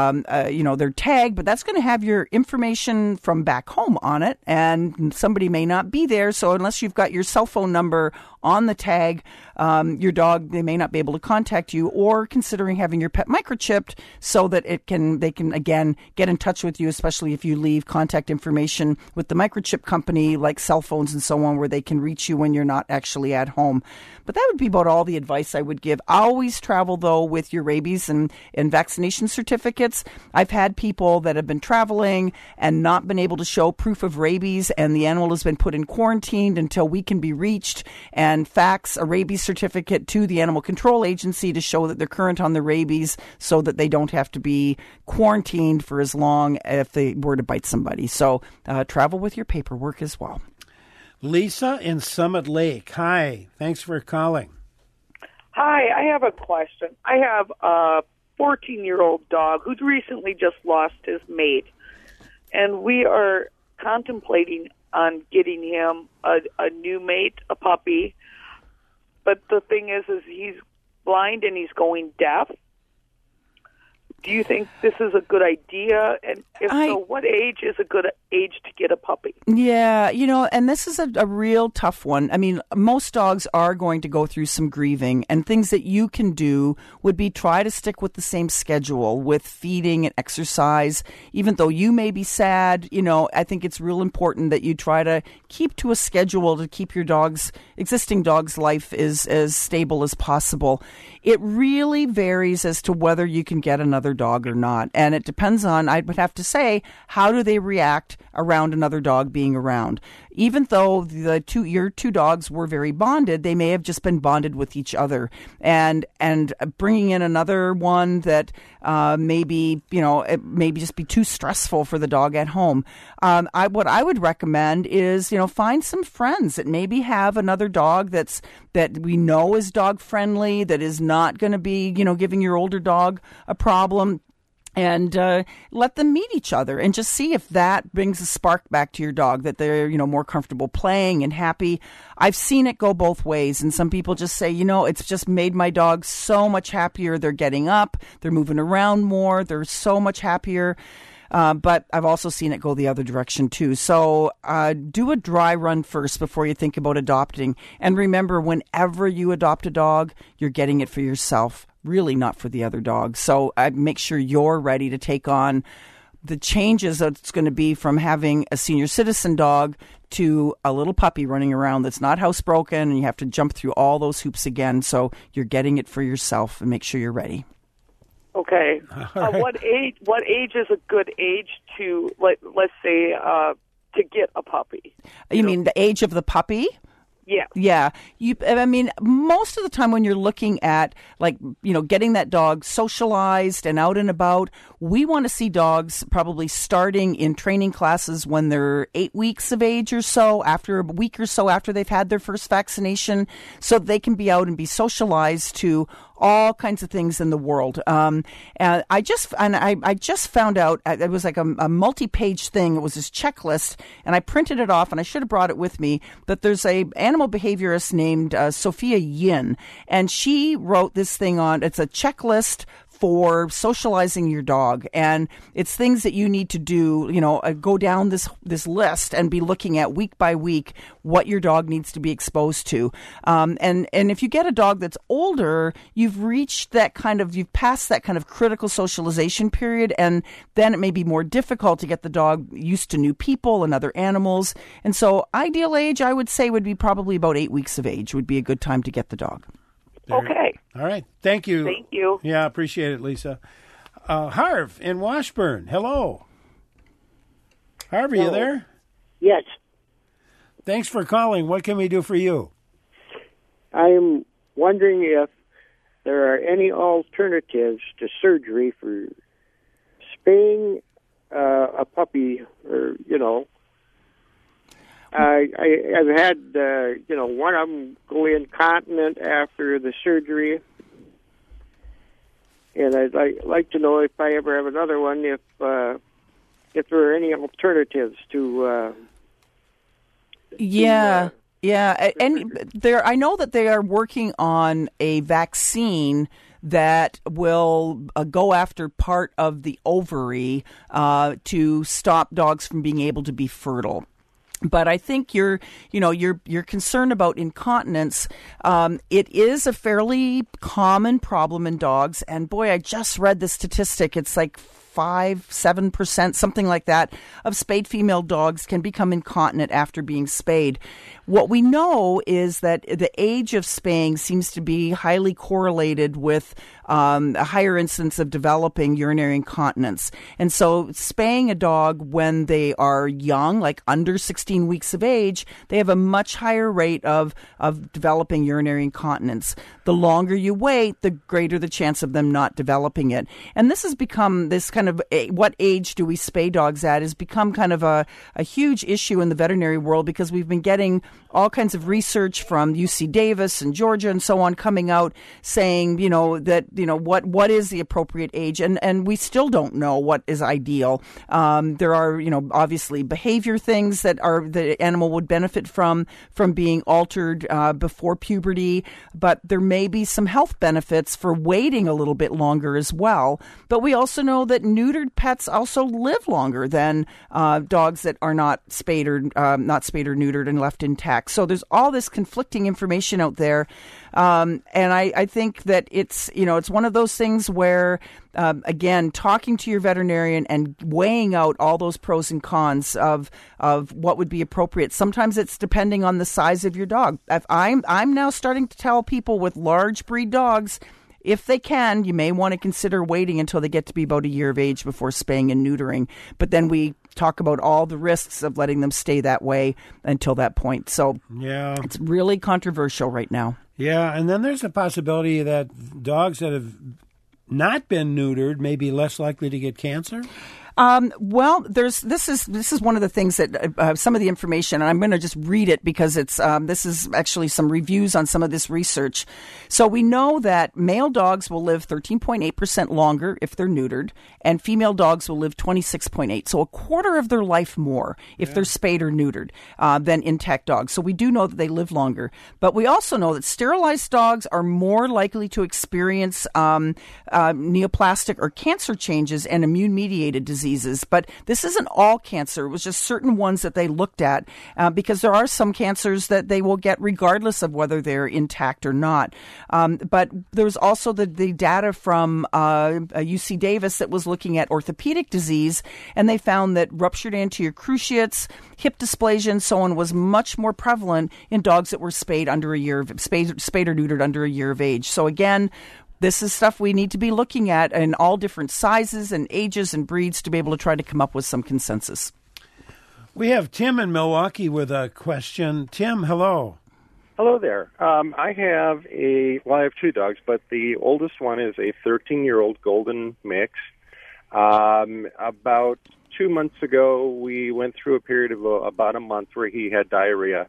their tag, but that's going to have your information from back home on it, and somebody may not be there. So unless you've got your cell phone number on the tag, your dog, they may not be able to contact you, or considering having your pet microchipped so that they can again get in touch with you, especially if you leave contact information with the microchip company like cell phones and so on, where they can reach you when you're not actually at home. But that would be about all the advice I would give. Always travel, though, with your rabies and vaccination certificates. I've had people that have been traveling and not been able to show proof of rabies, and the animal has been put in quarantine until we can be reached and fax a rabies certificate to the Animal Control Agency to show that they're current on the rabies, so that they don't have to be quarantined for as long if they were to bite somebody. So travel with your paperwork as well. Lisa in Summit Lake. Hi. Thanks for calling. Hi. I have a question. I have a 14-year-old dog who's recently just lost his mate, and we are contemplating on getting him a new mate, a puppy. But the thing is he's blind and he's going deaf. Do you think this is a good idea? And if so, what age is a good age to get a puppy? Yeah, and this is a real tough one. I mean, most dogs are going to go through some grieving, and things that you can do would be try to stick with the same schedule with feeding and exercise. Even though you may be sad, I think it's real important that you try to keep to a schedule to keep your existing dog's life as stable as possible. It really varies as to whether you can get another dog or not. And it depends on, I would have to say, how do they react around another dog being around? Even though your two dogs were very bonded, they may have just been bonded with each other. And bringing in another one that maybe just be too stressful for the dog at home. What I would recommend is, find some friends that maybe have another dog that we know is dog friendly, that is not going to be, giving your older dog a problem. And let them meet each other and just see if that brings a spark back to your dog, that they're, more comfortable playing and happy. I've seen it go both ways. And some people just say, it's just made my dog so much happier. They're getting up, they're moving around more, they're so much happier. But I've also seen it go the other direction, too. So do a dry run first before you think about adopting. And remember, whenever you adopt a dog, you're getting it for yourself, really not for the other dog. So make sure you're ready to take on the changes that it's going to be from having a senior citizen dog to a little puppy running around that's not housebroken, and you have to jump through all those hoops again. So you're getting it for yourself, and make sure you're ready. Okay. Right. What age is a good age to, let's say, to get a puppy? You mean the age of the puppy? Yeah. Yeah. I mean, most of the time when you're looking at, like, getting that dog socialized and out and about, we want to see dogs probably starting in training classes when they're 8 weeks of age or so, after a week or so after they've had their first vaccination, so they can be out and be socialized to all kinds of things in the world. And I just found out, it was like a multi-page thing. It was this checklist, and I printed it off, and I should have brought it with me. But there's a animal behaviorist named Sophia Yin, and she wrote this thing it's a checklist for socializing your dog, and it's things that you need to do, go down this list and be looking at week by week what your dog needs to be exposed to. And if you get a dog that's older, you've passed that kind of critical socialization period, and then it may be more difficult to get the dog used to new people and other animals. And so ideal age, I would say, would be probably about 8 weeks of age would be a good time to get the dog. Okay. All right. Thank you. Thank you. Yeah, appreciate it, Lisa. Harv in Washburn. Hello. Harv, are you there? Yes. Thanks for calling. What can we do for you? I'm wondering if there are any alternatives to surgery for spaying a puppy, or, I've had, one of them go incontinent after the surgery, and I'd like to know if I ever have another one, if there are any alternatives to. Yeah. And I know that they are working on a vaccine that will go after part of the ovary to stop dogs from being able to be fertile. But I think you're concerned about incontinence. It is a fairly common problem in dogs. And boy, I just read the statistic. It's like 5-7%, something like that, of spayed female dogs can become incontinent after being spayed. What we know is that the age of spaying seems to be highly correlated with a higher incidence of developing urinary incontinence. And so spaying a dog when they are young, like under 16 weeks of age, they have a much higher rate of developing urinary incontinence. The longer you wait, the greater the chance of them not developing it. And this has become this kind of, what age do we spay dogs at, has become kind of a huge issue in the veterinary world, because we've been getting all kinds of research from UC Davis and Georgia and so on coming out saying, what is the appropriate age? And we still don't know what is ideal. There are, obviously behavior things that the animal would benefit from being altered before puberty, but there may be some health benefits for waiting a little bit longer as well. But we also know that neutered pets also live longer than dogs that are not spayed or neutered and left intact. So there's all this conflicting information out there. And I think that it's one of those things where, again, talking to your veterinarian and weighing out all those pros and cons of what would be appropriate. Sometimes it's depending on the size of your dog. I'm now starting to tell people with large breed dogs, if they can, you may want to consider waiting until they get to be about a year of age before spaying and neutering. But then we talk about all the risks of letting them stay that way until that point. So it's really controversial right now. Yeah, and then there's a possibility that dogs that have not been neutered may be less likely to get cancer. Well, this is one of the things that some of the information, and I'm going to just read it because this is actually some reviews on some of this research. So we know that male dogs will live 13.8% longer if they're neutered, and female dogs will live 26.8%. So a quarter of their life more if they're spayed or neutered than intact dogs. So we do know that they live longer. But we also know that sterilized dogs are more likely to experience neoplastic or cancer changes and immune-mediated diseases. But this isn't all cancer. It was just certain ones that they looked at because there are some cancers that they will get regardless of whether they're intact or not. But there was also the data from UC Davis that was looking at orthopedic disease, and they found that ruptured anterior cruciates, hip dysplasia, and so on was much more prevalent in dogs that were spayed or neutered under a year of age. So again, this is stuff we need to be looking at in all different sizes and ages and breeds to be able to try to come up with some consensus. We have Tim in Milwaukee with a question. Tim, hello. Hello there. I have I have two dogs, but the oldest one is a 13-year-old golden mix. About 2 months ago, we went through a period of about a month where he had diarrhea.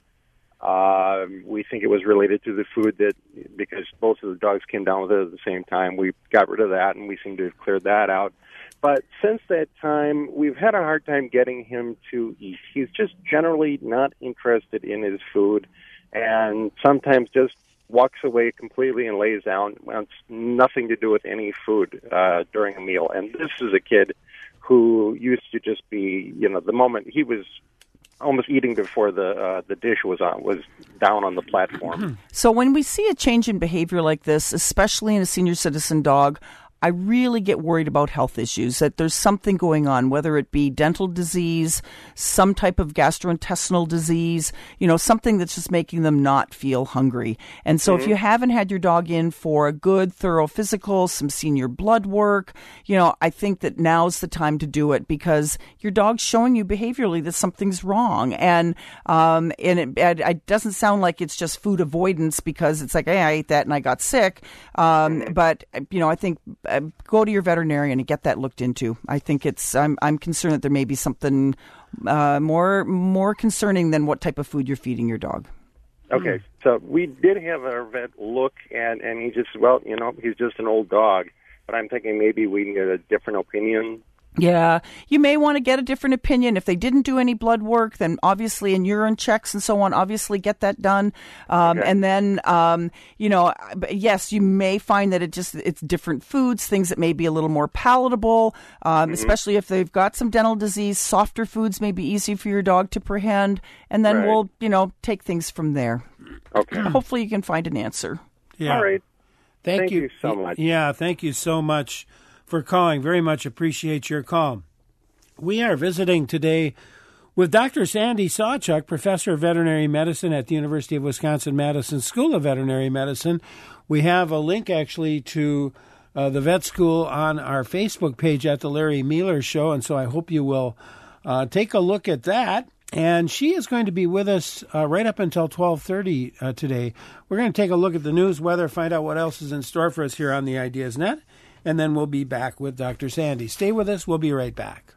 We think it was related to the food because both of the dogs came down with it at the same time. We got rid of that, and we seem to have cleared that out. But since that time, we've had a hard time getting him to eat. He's just generally not interested in his food, and sometimes just walks away completely and lays down, wants nothing to do with any food during a meal. And this is a kid who used to just be, the moment he was almost eating before the dish was down on the platform. So when we see a change in behavior like this, especially in a senior citizen dog, I really get worried about health issues, that there's something going on, whether it be dental disease, some type of gastrointestinal disease, something that's just making them not feel hungry. And so if you haven't had your dog in for a good, thorough physical, some senior blood work, I think that now's the time to do it, because your dog's showing you behaviorally that something's wrong. And it doesn't sound like it's just food avoidance because it's like, hey, I ate that and I got sick. But, I think go to your veterinarian and get that looked into. I think I'm concerned that there may be something more concerning than what type of food you're feeding your dog. Okay, so we did have our vet look, and he just, he's just an old dog. But I'm thinking maybe we can get a different opinion. Yeah, you may want to get a different opinion. If they didn't do any blood work, then obviously, and urine checks and so on, obviously get that done. And then, yes, you may find that it's different foods, things that may be a little more palatable, especially if they've got some dental disease. Softer foods may be easy for your dog to prehend, and then we'll, take things from there. Okay. Hopefully you can find an answer. Yeah. All right. Thank you so much. Yeah, thank you so much for calling. Very much appreciate your call. We are visiting today with Dr. Sandy Sawchuk, Professor of Veterinary Medicine at the University of Wisconsin-Madison School of Veterinary Medicine. We have a link, actually, to the vet school on our Facebook page at The Larry Mealer Show, and so I hope you will take a look at that. And she is going to be with us right up until 12:30 today. We're going to take a look at the news, weather, find out what else is in store for us here on the Ideas Net, and then we'll be back with Dr. Sandy. Stay with us. We'll be right back.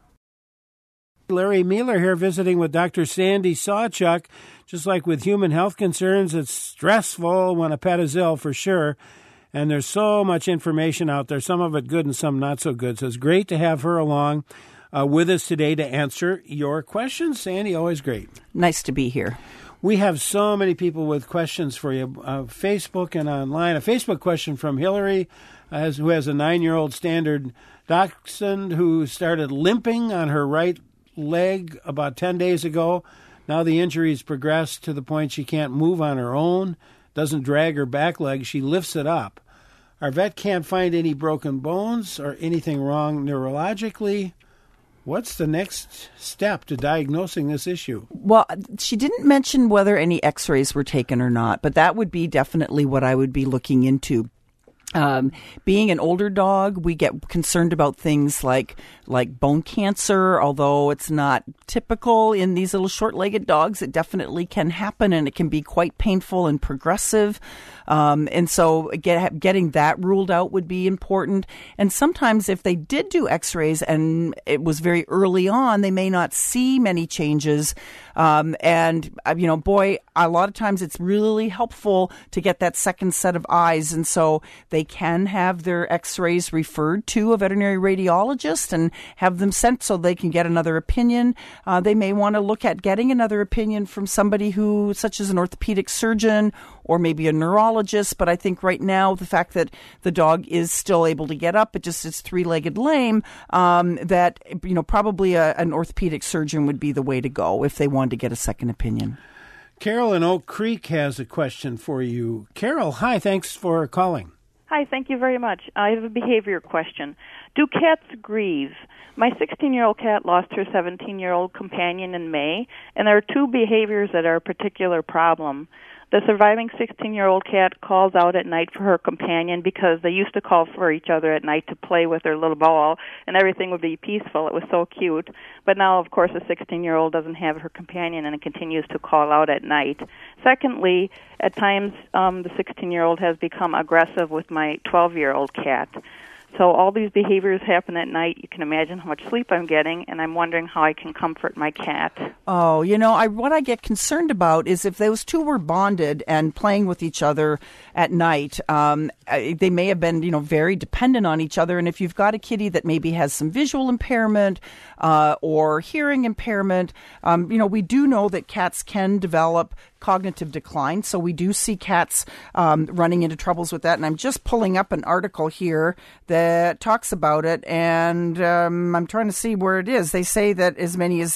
Larry Mealer here visiting with Dr. Sandy Sawchuk. Just like with human health concerns, it's stressful when a pet is ill, for sure. And there's so much information out there, some of it good and some not so good. So it's great to have her along with us today to answer your questions. Sandy, always great. Nice to be here. We have so many people with questions for you, Facebook and online. A Facebook question from Hillary, who has a 9-year-old standard dachshund who started limping on her right leg about 10 days ago. Now the injury's progressed to the point she can't move on her own, doesn't drag her back leg, she lifts it up. Our vet can't find any broken bones or anything wrong neurologically. What's the next step to diagnosing this issue? Well, she didn't mention whether any x-rays were taken or not, but that would be definitely what I would be looking into. Being an older dog, we get concerned about things like bone cancer, although it's not typical in these little short-legged dogs. It definitely can happen, and it can be quite painful and progressive. And so getting that ruled out would be important. And sometimes if they did do x-rays and it was very early on, they may not see many changes. A lot of times it's really helpful to get that second set of eyes. And so they can have their x-rays referred to a veterinary radiologist and have them sent so they can get another opinion. They may want to look at getting another opinion from somebody such as an orthopedic surgeon or maybe a neurologist. But I think right now, the fact that the dog is still able to get up, it just is three-legged lame, probably an orthopedic surgeon would be the way to go if they wanted to get a second opinion. Carol in Oak Creek has a question for you. Carol, hi, thanks for calling. Hi, thank you very much. I have a behavior question. Do cats grieve? My 16-year-old cat lost her 17-year-old companion in May, and there are two behaviors that are a particular problem. The surviving 16-year-old cat calls out at night for her companion because they used to call for each other at night to play with their little ball, and everything would be peaceful. It was so cute. But now, of course, the 16-year-old doesn't have her companion and it continues to call out at night. Secondly, at times the 16-year-old has become aggressive with my 12-year-old cat. So all these behaviors happen at night. You can imagine how much sleep I'm getting, and I'm wondering how I can comfort my cat. Oh, what I get concerned about is if those two were bonded and playing with each other at night, they may have been, very dependent on each other. And if you've got a kitty that maybe has some visual impairment or hearing impairment, we do know that cats can develop cognitive decline. So we do see cats running into troubles with that. And I'm just pulling up an article here that talks about it. And I'm trying to see where it is. They say that as many as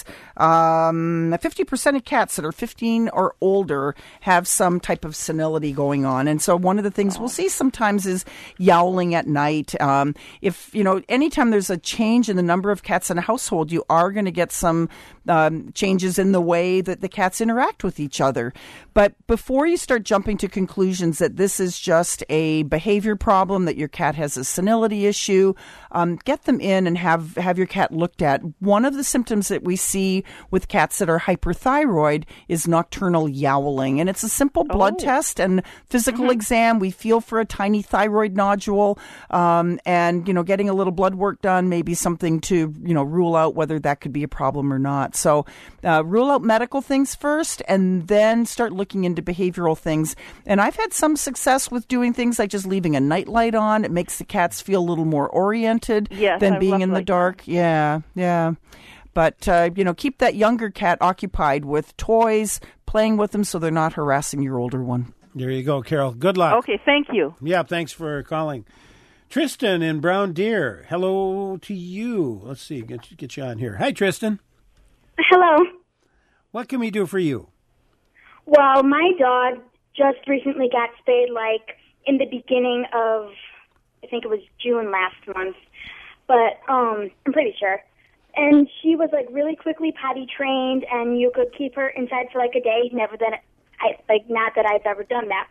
50% of cats that are 15 or older have some type of senility going on. And so one of the things we'll see sometimes is yowling at night. If, anytime there's a change in the number of cats in a household, you are going to get some changes in the way that the cats interact with each other. But before you start jumping to conclusions that this is just a behavior problem, that your cat has a senility issue, get them in and have your cat looked at. One of the symptoms that we see with cats that are hyperthyroid is nocturnal yowling. And it's a simple blood test and physical exam. We feel for a tiny thyroid nodule and, getting a little blood work done may be something to, rule out whether that could be a problem or not. So rule out medical things first and then start looking into behavioral things. And I've had some success with doing things like just leaving a nightlight on. It makes the cats feel a little more oriented than being in the dark. Yeah. But, keep that younger cat occupied with toys, playing with them so they're not harassing your older one. There you go, Carol. Good luck. Okay, thank you. Yeah, thanks for calling. Tristan in Brown Deer, hello to you. Let's see, get you on here. Hi, Tristan. Hello. What can we do for you? Well, my dog just recently got spayed, in the beginning of, I think it was June last month, but I'm pretty sure. And she was, really quickly potty trained, and you could keep her inside for, a day. Never that not that I've ever done that,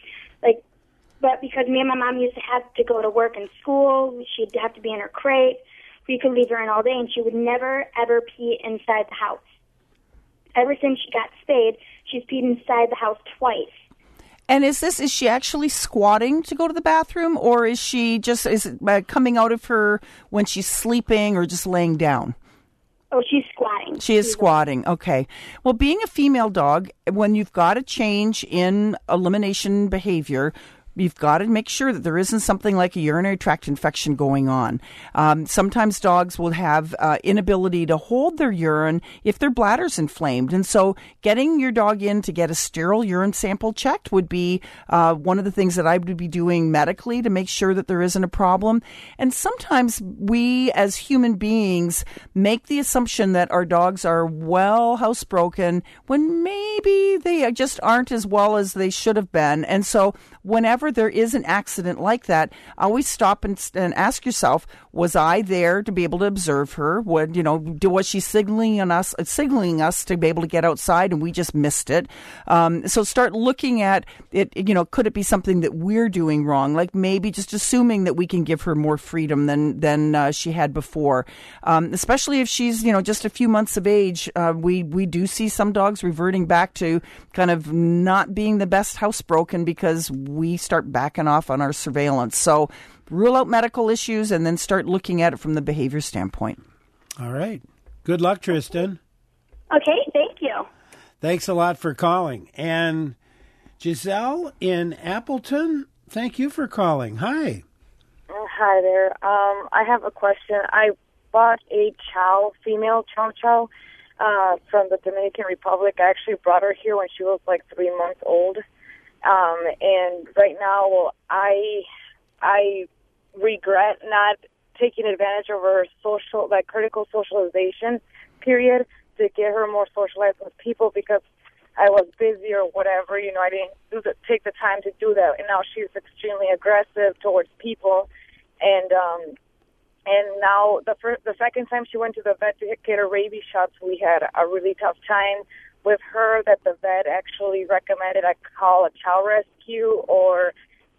but because me and my mom used to have to go to work and school, she'd have to be in her crate. We could leave her in all day, and she would never, ever pee inside the house. Ever since she got spayed, she's peed inside the house twice. And is she actually squatting to go to the bathroom, or is it coming out of her when she's sleeping or just laying down? Oh, she's squatting. She is squatting. Okay. Well, being a female dog, when you've got a change in elimination behavior, you've got to make sure that there isn't something like a urinary tract infection going on. Sometimes dogs will have inability to hold their urine if their bladder's inflamed. And so getting your dog in to get a sterile urine sample checked would be one of the things that I would be doing medically to make sure that there isn't a problem. And sometimes we as human beings make the assumption that our dogs are well housebroken when maybe they just aren't as well as they should have been. And so whenever there is an accident like that, always stop and ask yourself, was I there to be able to observe her? Was she signaling us to be able to get outside and we just missed it? So start looking at it, could it be something that we're doing wrong? Like maybe just assuming that we can give her more freedom than she had before. Especially if she's, just a few months of age, we do see some dogs reverting back to kind of not being the best housebroken because we start backing off on our surveillance. So rule out medical issues and then start looking at it from the behavior standpoint. All right. Good luck, Tristan. Okay, thank you. Thanks a lot for calling. And Giselle in Appleton, thank you for calling. Hi. Hi there. I have a question. I bought a female chow from the Dominican Republic. I actually brought her here when she was 3 months old. And right now, I regret not taking advantage of her critical socialization period to get her more socialized with people because I was busy or whatever. I didn't take the time to do that. And now she's extremely aggressive towards people. And now the second time she went to the vet to get her rabies shots, we had a really tough time with her that the vet actually recommended I call a child rescue or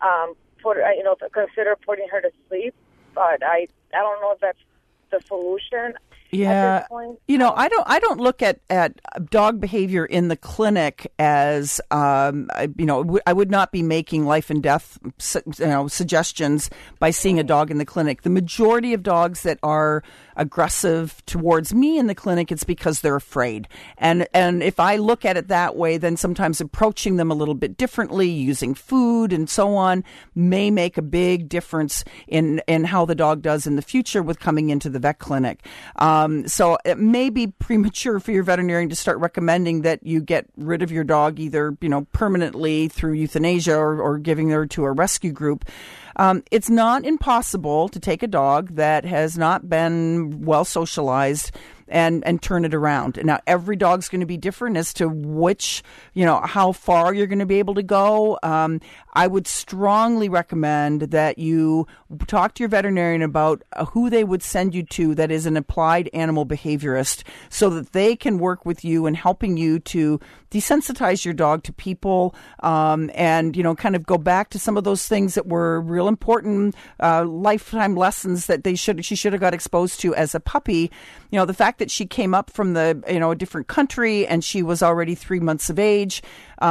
consider putting her to sleep. But I don't know if that's the solution. Yeah, at this point. I don't look at dog behavior in the clinic as I would not be making life and death suggestions by seeing a dog in the clinic. The majority of dogs that are aggressive towards me in the clinic, it's because they're afraid. And if I look at it that way, then sometimes approaching them a little bit differently, using food and so on, may make a big difference in how the dog does in the future with coming into the vet clinic. So it may be premature for your veterinarian to start recommending that you get rid of your dog either, permanently through euthanasia or giving her to a rescue group. It's not impossible to take a dog that has not been well socialized and turn it around. Now, every dog's going to be different as to which, how far you're going to be able to go. I would strongly recommend that you talk to your veterinarian about who they would send you to that is an applied animal behaviorist so that they can work with you in helping you to desensitize your dog to people and, kind of go back to some of those things that were real important lifetime lessons that she should have got exposed to as a puppy. The fact that she came up from a different country and she was already 3 months of age.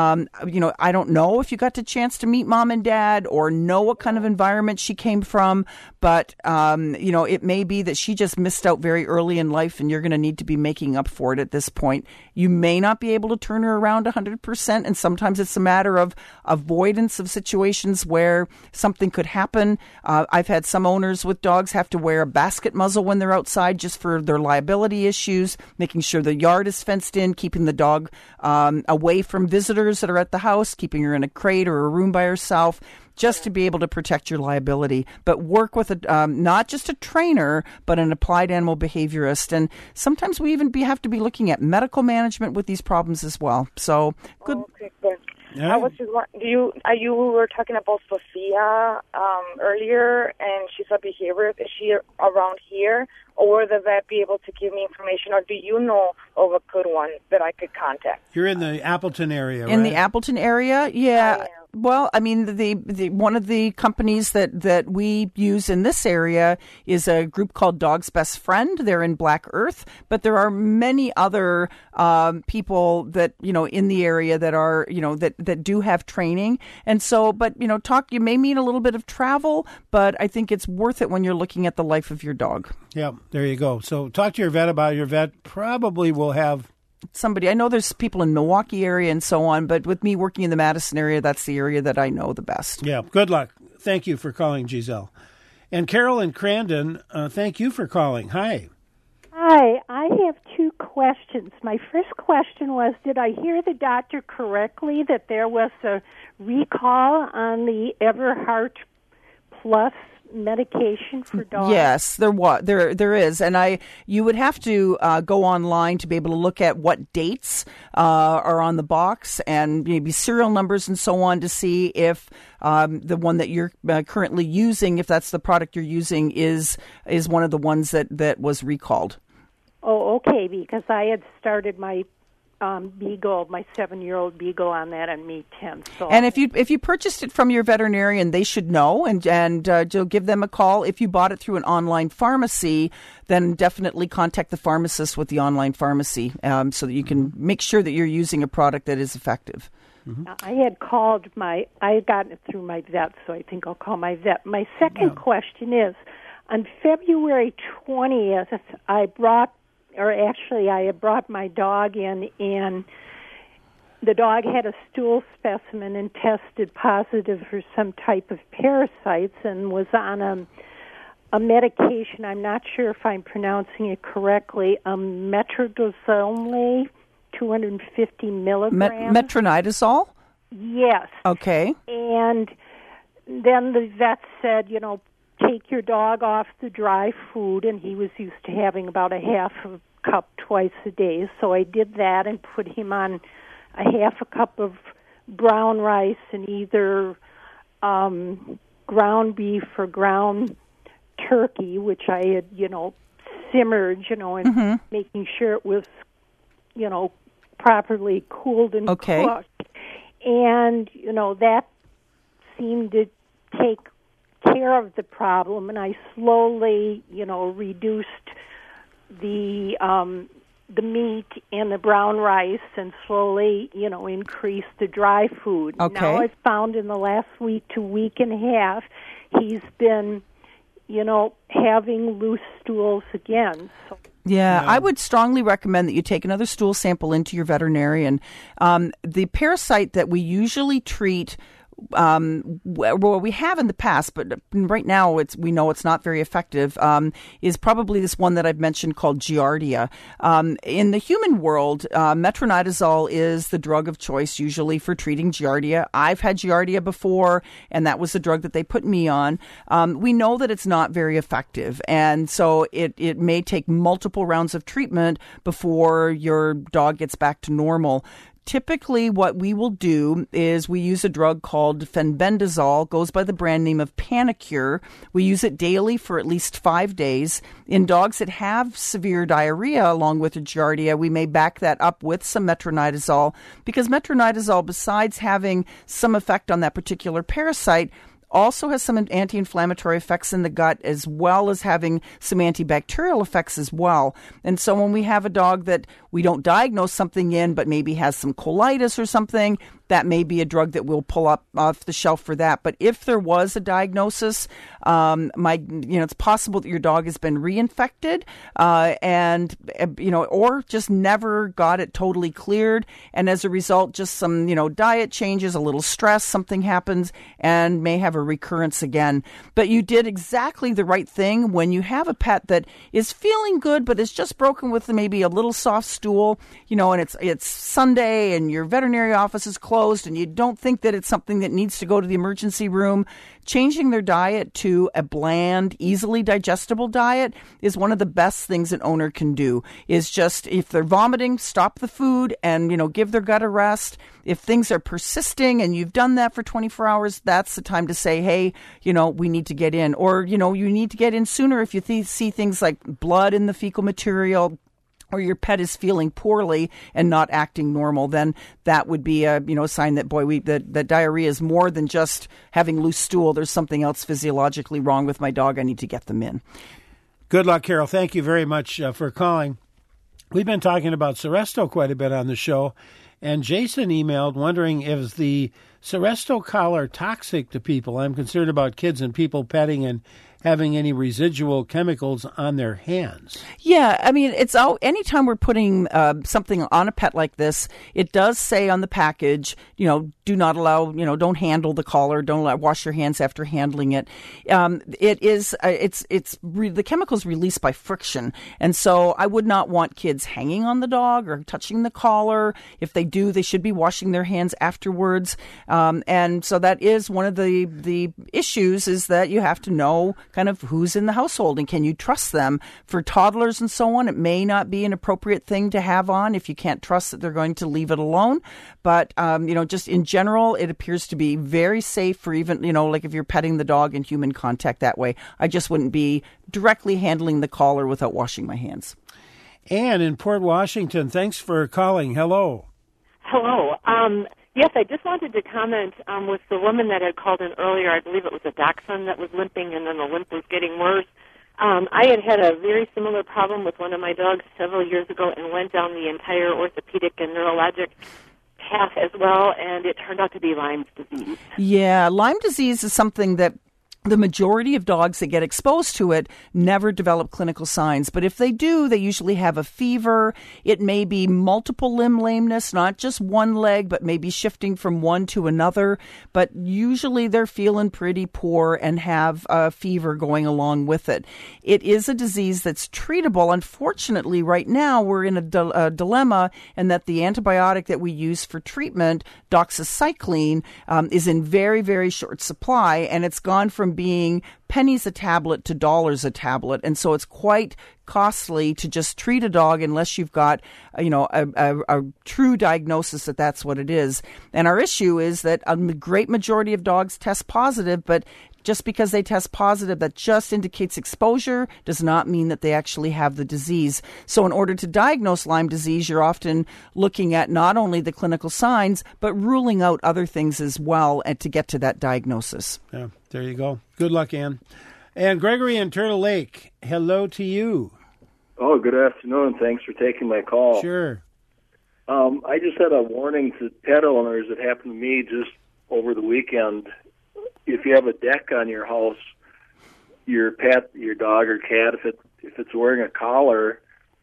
I don't know if you got the chance to meet mom and dad or know what kind of environment she came from, but, it may be that she just missed out very early in life and you're going to need to be making up for it at this point. You may not be able to turn her around 100%, and sometimes it's a matter of avoidance of situations where something could happen. I've had some owners with dogs have to wear a basket muzzle when they're outside just for their liability issues, making sure the yard is fenced in, keeping the dog away from visitors that are at the house, keeping her in a crate or a room by herself, just to be able to protect your liability. But work with not just a trainer, but an applied animal behaviorist. And sometimes we even have to be looking at medical management with these problems as well. So good. Okay, good. Yeah. I was just you were talking about Sophia earlier, and she's a behaviorist. Is she around here, or will the vet be able to give me information, or do you know of a good one that I could contact? You're in the Appleton area, right? In the Appleton area, yeah. Well, I mean, the one of the companies that we use in this area is a group called Dog's Best Friend. They're in Black Earth, but there are many other people that in the area that are that do have training. And so, but you may mean a little bit of travel, but I think it's worth it when you're looking at the life of your dog. Yeah, there you go. So talk to your vet about it. Your vet probably will have somebody. I know there's people in Milwaukee area and so on, but with me working in the Madison area, that's the area that I know the best. Yeah, good luck. Thank you for calling, Giselle. And Carol in Crandon, thank you for calling. Hi. Hi, I have two questions. My first question was, did I hear the doctor correctly that there was a recall on the Everheart Plus medication for dogs? Yes, there is, and you would have to go online to be able to look at what dates are on the box and maybe serial numbers and so on to see if the one that you're currently using, if that's the product you're using, is one of the ones that was recalled. Oh, okay, because I had started my Beagle, my 7-year-old Beagle, on that on May 10th. So. And if you purchased it from your veterinarian, they should know, and you'll give them a call. If you bought it through an online pharmacy, then definitely contact the pharmacist with the online pharmacy so that you can make sure that you're using a product that is effective. Mm-hmm. I had called I had gotten it through my vet, so I think I'll call my vet. My second question is, on February 20th, I had brought my dog in, and the dog had a stool specimen and tested positive for some type of parasites and was on a medication. I'm not sure if I'm pronouncing it correctly, metronidazole, 250 milligrams. Metronidazole? Yes. Okay. And then the vet said, take your dog off the dry food, and he was used to having about a half a cup twice a day. So I did that and put him on a half a cup of brown rice and either ground beef or ground turkey, which I had, simmered, and making sure it was, properly cooled and cooked. And, that seemed to take care of the problem, and I slowly, reduced the meat and the brown rice, and slowly, increased the dry food. Okay. Now I've found in the last week to week and a half, he's been, having loose stools again. So. Yeah, I would strongly recommend that you take another stool sample into your veterinarian. The parasite that we usually treat, we have in the past, but right now we know it's not very effective, is probably this one that I've mentioned called Giardia. In the human world, metronidazole is the drug of choice usually for treating Giardia. I've had Giardia before, and that was the drug that they put me on. We know that it's not very effective, and so it may take multiple rounds of treatment before your dog gets back to normal. Typically, what we will do is we use a drug called fenbendazole, goes by the brand name of Panacur. We use it daily for at least 5 days. In dogs that have severe diarrhea along with the Giardia, we may back that up with some metronidazole, because metronidazole, besides having some effect on that particular parasite, also has some anti-inflammatory effects in the gut, as well as having some antibacterial effects as well. And so when we have a dog that we don't diagnose something in, but maybe has some colitis or something, that may be a drug that we'll pull up off the shelf for that. But if there was a diagnosis, it's possible that your dog has been reinfected, or just never got it totally cleared. And as a result, just some, diet changes, a little stress, something happens, and may have a recurrence again. But you did exactly the right thing when you have a pet that is feeling good, but is just broken with maybe a little soft stool, and it's Sunday and your veterinary office is closed, and you don't think that it's something that needs to go to the emergency room. Changing their diet to a bland, easily digestible diet is one of the best things an owner can do. Is just, if they're vomiting, stop the food and, give their gut a rest. If things are persisting and you've done that for 24 hours, that's the time to say, hey, we need to get in. Or, you need to get in sooner if you see things like blood in the fecal material, or your pet is feeling poorly and not acting normal, then that would be a sign that that diarrhea is more than just having loose stool. There's something else physiologically wrong with my dog. I need to get them in. Good luck, Carol. Thank you very much for calling. We've been talking about Seresto quite a bit on the show, and Jason emailed wondering if the Seresto collar toxic to people. I'm concerned about kids and people petting and having any residual chemicals on their hands. Yeah, I mean, anytime we're putting something on a pet like this, it does say on the package, do not allow, don't handle the collar, don't wash your hands after handling it. The chemicals released by friction, and so I would not want kids hanging on the dog or touching the collar. If they do, they should be washing their hands afterwards. And so that is one of the issues, is that you have to know kind of who's in the household and can you trust them. For toddlers and so on, it may not be an appropriate thing to have on if you can't trust that they're going to leave it alone. But, just in general, it appears to be very safe for even, like if you're petting the dog in human contact that way. I just wouldn't be directly handling the collar without washing my hands. Anne in Port Washington, thanks for calling. Hello. Hello. Yes, I just wanted to comment with the woman that had called in earlier. I believe it was a dachshund that was limping, and then the limp was getting worse. I had a very similar problem with one of my dogs several years ago and went down the entire orthopedic and neurologic path as well, and it turned out to be Lyme's disease. Yeah, Lyme disease is something that the majority of dogs that get exposed to it never develop clinical signs. But if they do, they usually have a fever. It may be multiple limb lameness, not just one leg, but maybe shifting from one to another. But usually they're feeling pretty poor and have a fever going along with it. It is a disease that's treatable. Unfortunately, right now we're in a dilemma, and that the antibiotic that we use for treatment, doxycycline, is in very, very short supply, and it's gone from being pennies a tablet to dollars a tablet. And so it's quite costly to just treat a dog unless you've got, a true diagnosis that that's what it is. And our issue is that a great majority of dogs test positive, but just because they test positive, that just indicates exposure, does not mean that they actually have the disease. So in order to diagnose Lyme disease, you're often looking at not only the clinical signs, but ruling out other things as well and to get to that diagnosis. Yeah, there you go. Good luck, Ann. And Gregory in Turtle Lake, hello to you. Oh, good afternoon. Thanks for taking my call. Sure. I just had a warning to pet owners that happened to me just over the weekend. If you have a deck on your house, your pet, your dog or cat, if it's wearing a collar,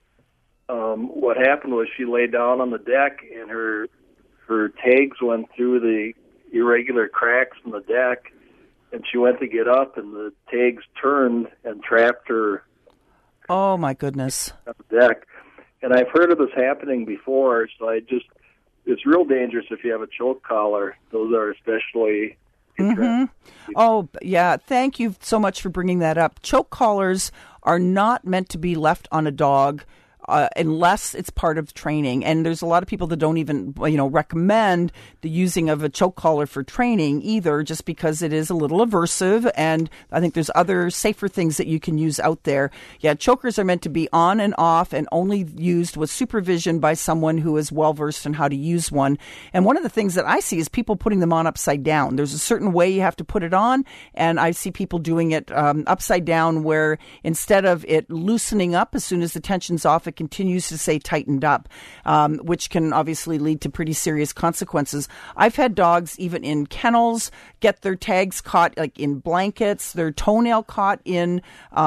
what happened was she laid down on the deck and her tags went through the irregular cracks in the deck, and she went to get up, and the tags turned and trapped her. Oh my goodness! On the deck. And I've heard of this happening before, so it's real dangerous if you have a choke collar. Those are especially... Mm-hmm. Oh, yeah. Thank you so much for bringing that up. Choke collars are not meant to be left on a dog unless it's part of training. And there's a lot of people that don't even, recommend the using of a choke collar for training either, just because it is a little aversive. And I think there's other safer things that you can use out there. Yeah, chokers are meant to be on and off and only used with supervision by someone who is well-versed in how to use one. And one of the things that I see is people putting them on upside down. There's a certain way you have to put it on, and I see people doing it upside down, where instead of it loosening up as soon as the tension's off, it continues to stay tightened up, which can obviously lead to pretty serious consequences. I've had dogs, even in kennels, get their tags caught like in blankets, their toenail caught in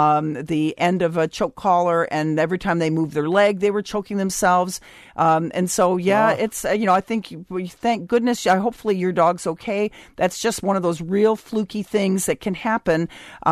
the end of a choke collar, and every time they moved their leg, they were choking themselves. And so, it's, I think, thank goodness, hopefully your dog's okay. That's just one of those real fluky things that can happen.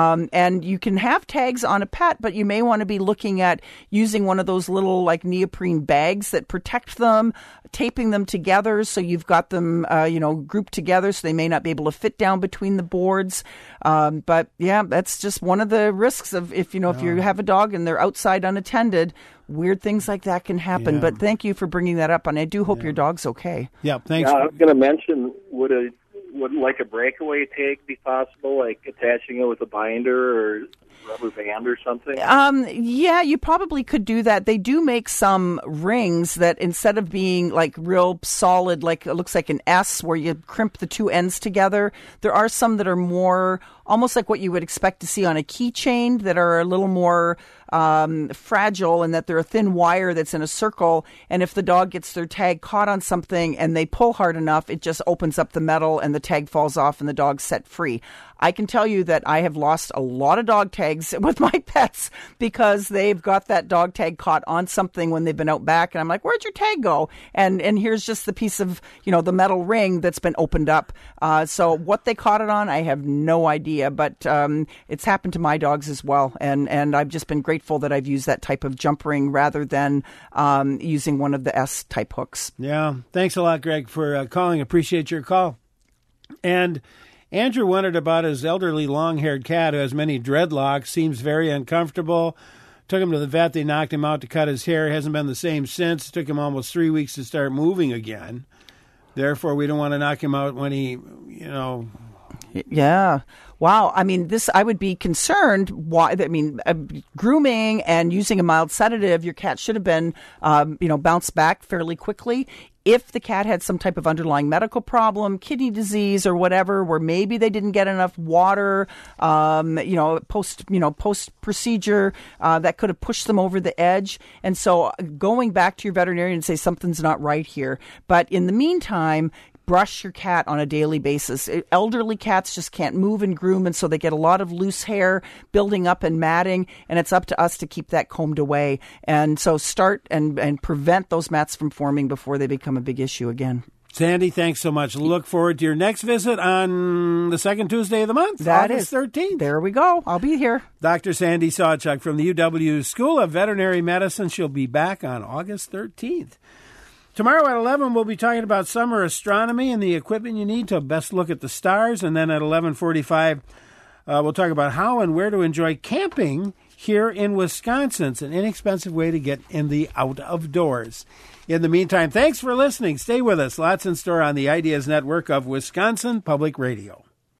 And you can have tags on a pet, but you may want to be looking at using one of those little like neoprene bags that protect them, taping them together so you've got them, grouped together so they may not be able to fit down between the boards. But yeah, that's just one of the risks of if you have a dog and they're outside unattended, weird things like that can happen. Yeah. But thank you for bringing that up, and I do hope your dog's okay. Yeah, thanks. I was going to mention, would like a breakaway tag be possible, like attaching it with a binder or rubber band or something? Yeah, you probably could do that. They do make some rings that instead of being like real solid, like it looks like an S where you crimp the two ends together, there are some that are more almost like what you would expect to see on a keychain that are a little more fragile, and that they're a thin wire that's in a circle. And if the dog gets their tag caught on something and they pull hard enough, it just opens up the metal and the tag falls off and the dog's set free. I can tell you that I have lost a lot of dog tags with my pets because they've got that dog tag caught on something when they've been out back. And I'm like, where'd your tag go? And here's just the piece of, the metal ring that's been opened up. So what they caught it on, I have no idea. But it's happened to my dogs as well. And I've just been grateful that I've used that type of jump ring rather than using one of the S-type hooks. Yeah. Thanks a lot, Greg, for calling. Appreciate your call. And Andrew wondered about his elderly long-haired cat who has many dreadlocks, seems very uncomfortable. Took him to the vet. They knocked him out to cut his hair. Hasn't been the same since. It took him almost 3 weeks to start moving again. Therefore, we don't want to knock him out when he, Yeah. Wow. I mean, I would be concerned. Why? I mean, grooming and using a mild sedative, your cat should have been, bounced back fairly quickly. If the cat had some type of underlying medical problem, kidney disease or whatever, where maybe they didn't get enough water, post procedure, that could have pushed them over the edge. And so going back to your veterinarian and say something's not right here. But in the meantime, brush your cat on a daily basis. Elderly cats just can't move and groom, and so they get a lot of loose hair building up and matting, and it's up to us to keep that combed away. And so start and prevent those mats from forming before they become a big issue again. Sandy, thanks so much. Look forward to your next visit on the second Tuesday of the month, August 13th. There we go. I'll be here. Dr. Sandy Sawchuk from the UW School of Veterinary Medicine. She'll be back on August 13th. Tomorrow at 11, we'll be talking about summer astronomy and the equipment you need to best look at the stars. And then at 11:45, we'll talk about how and where to enjoy camping here in Wisconsin. It's an inexpensive way to get in the out of doors. In the meantime, thanks for listening. Stay with us. Lots in store on the Ideas Network of Wisconsin Public Radio.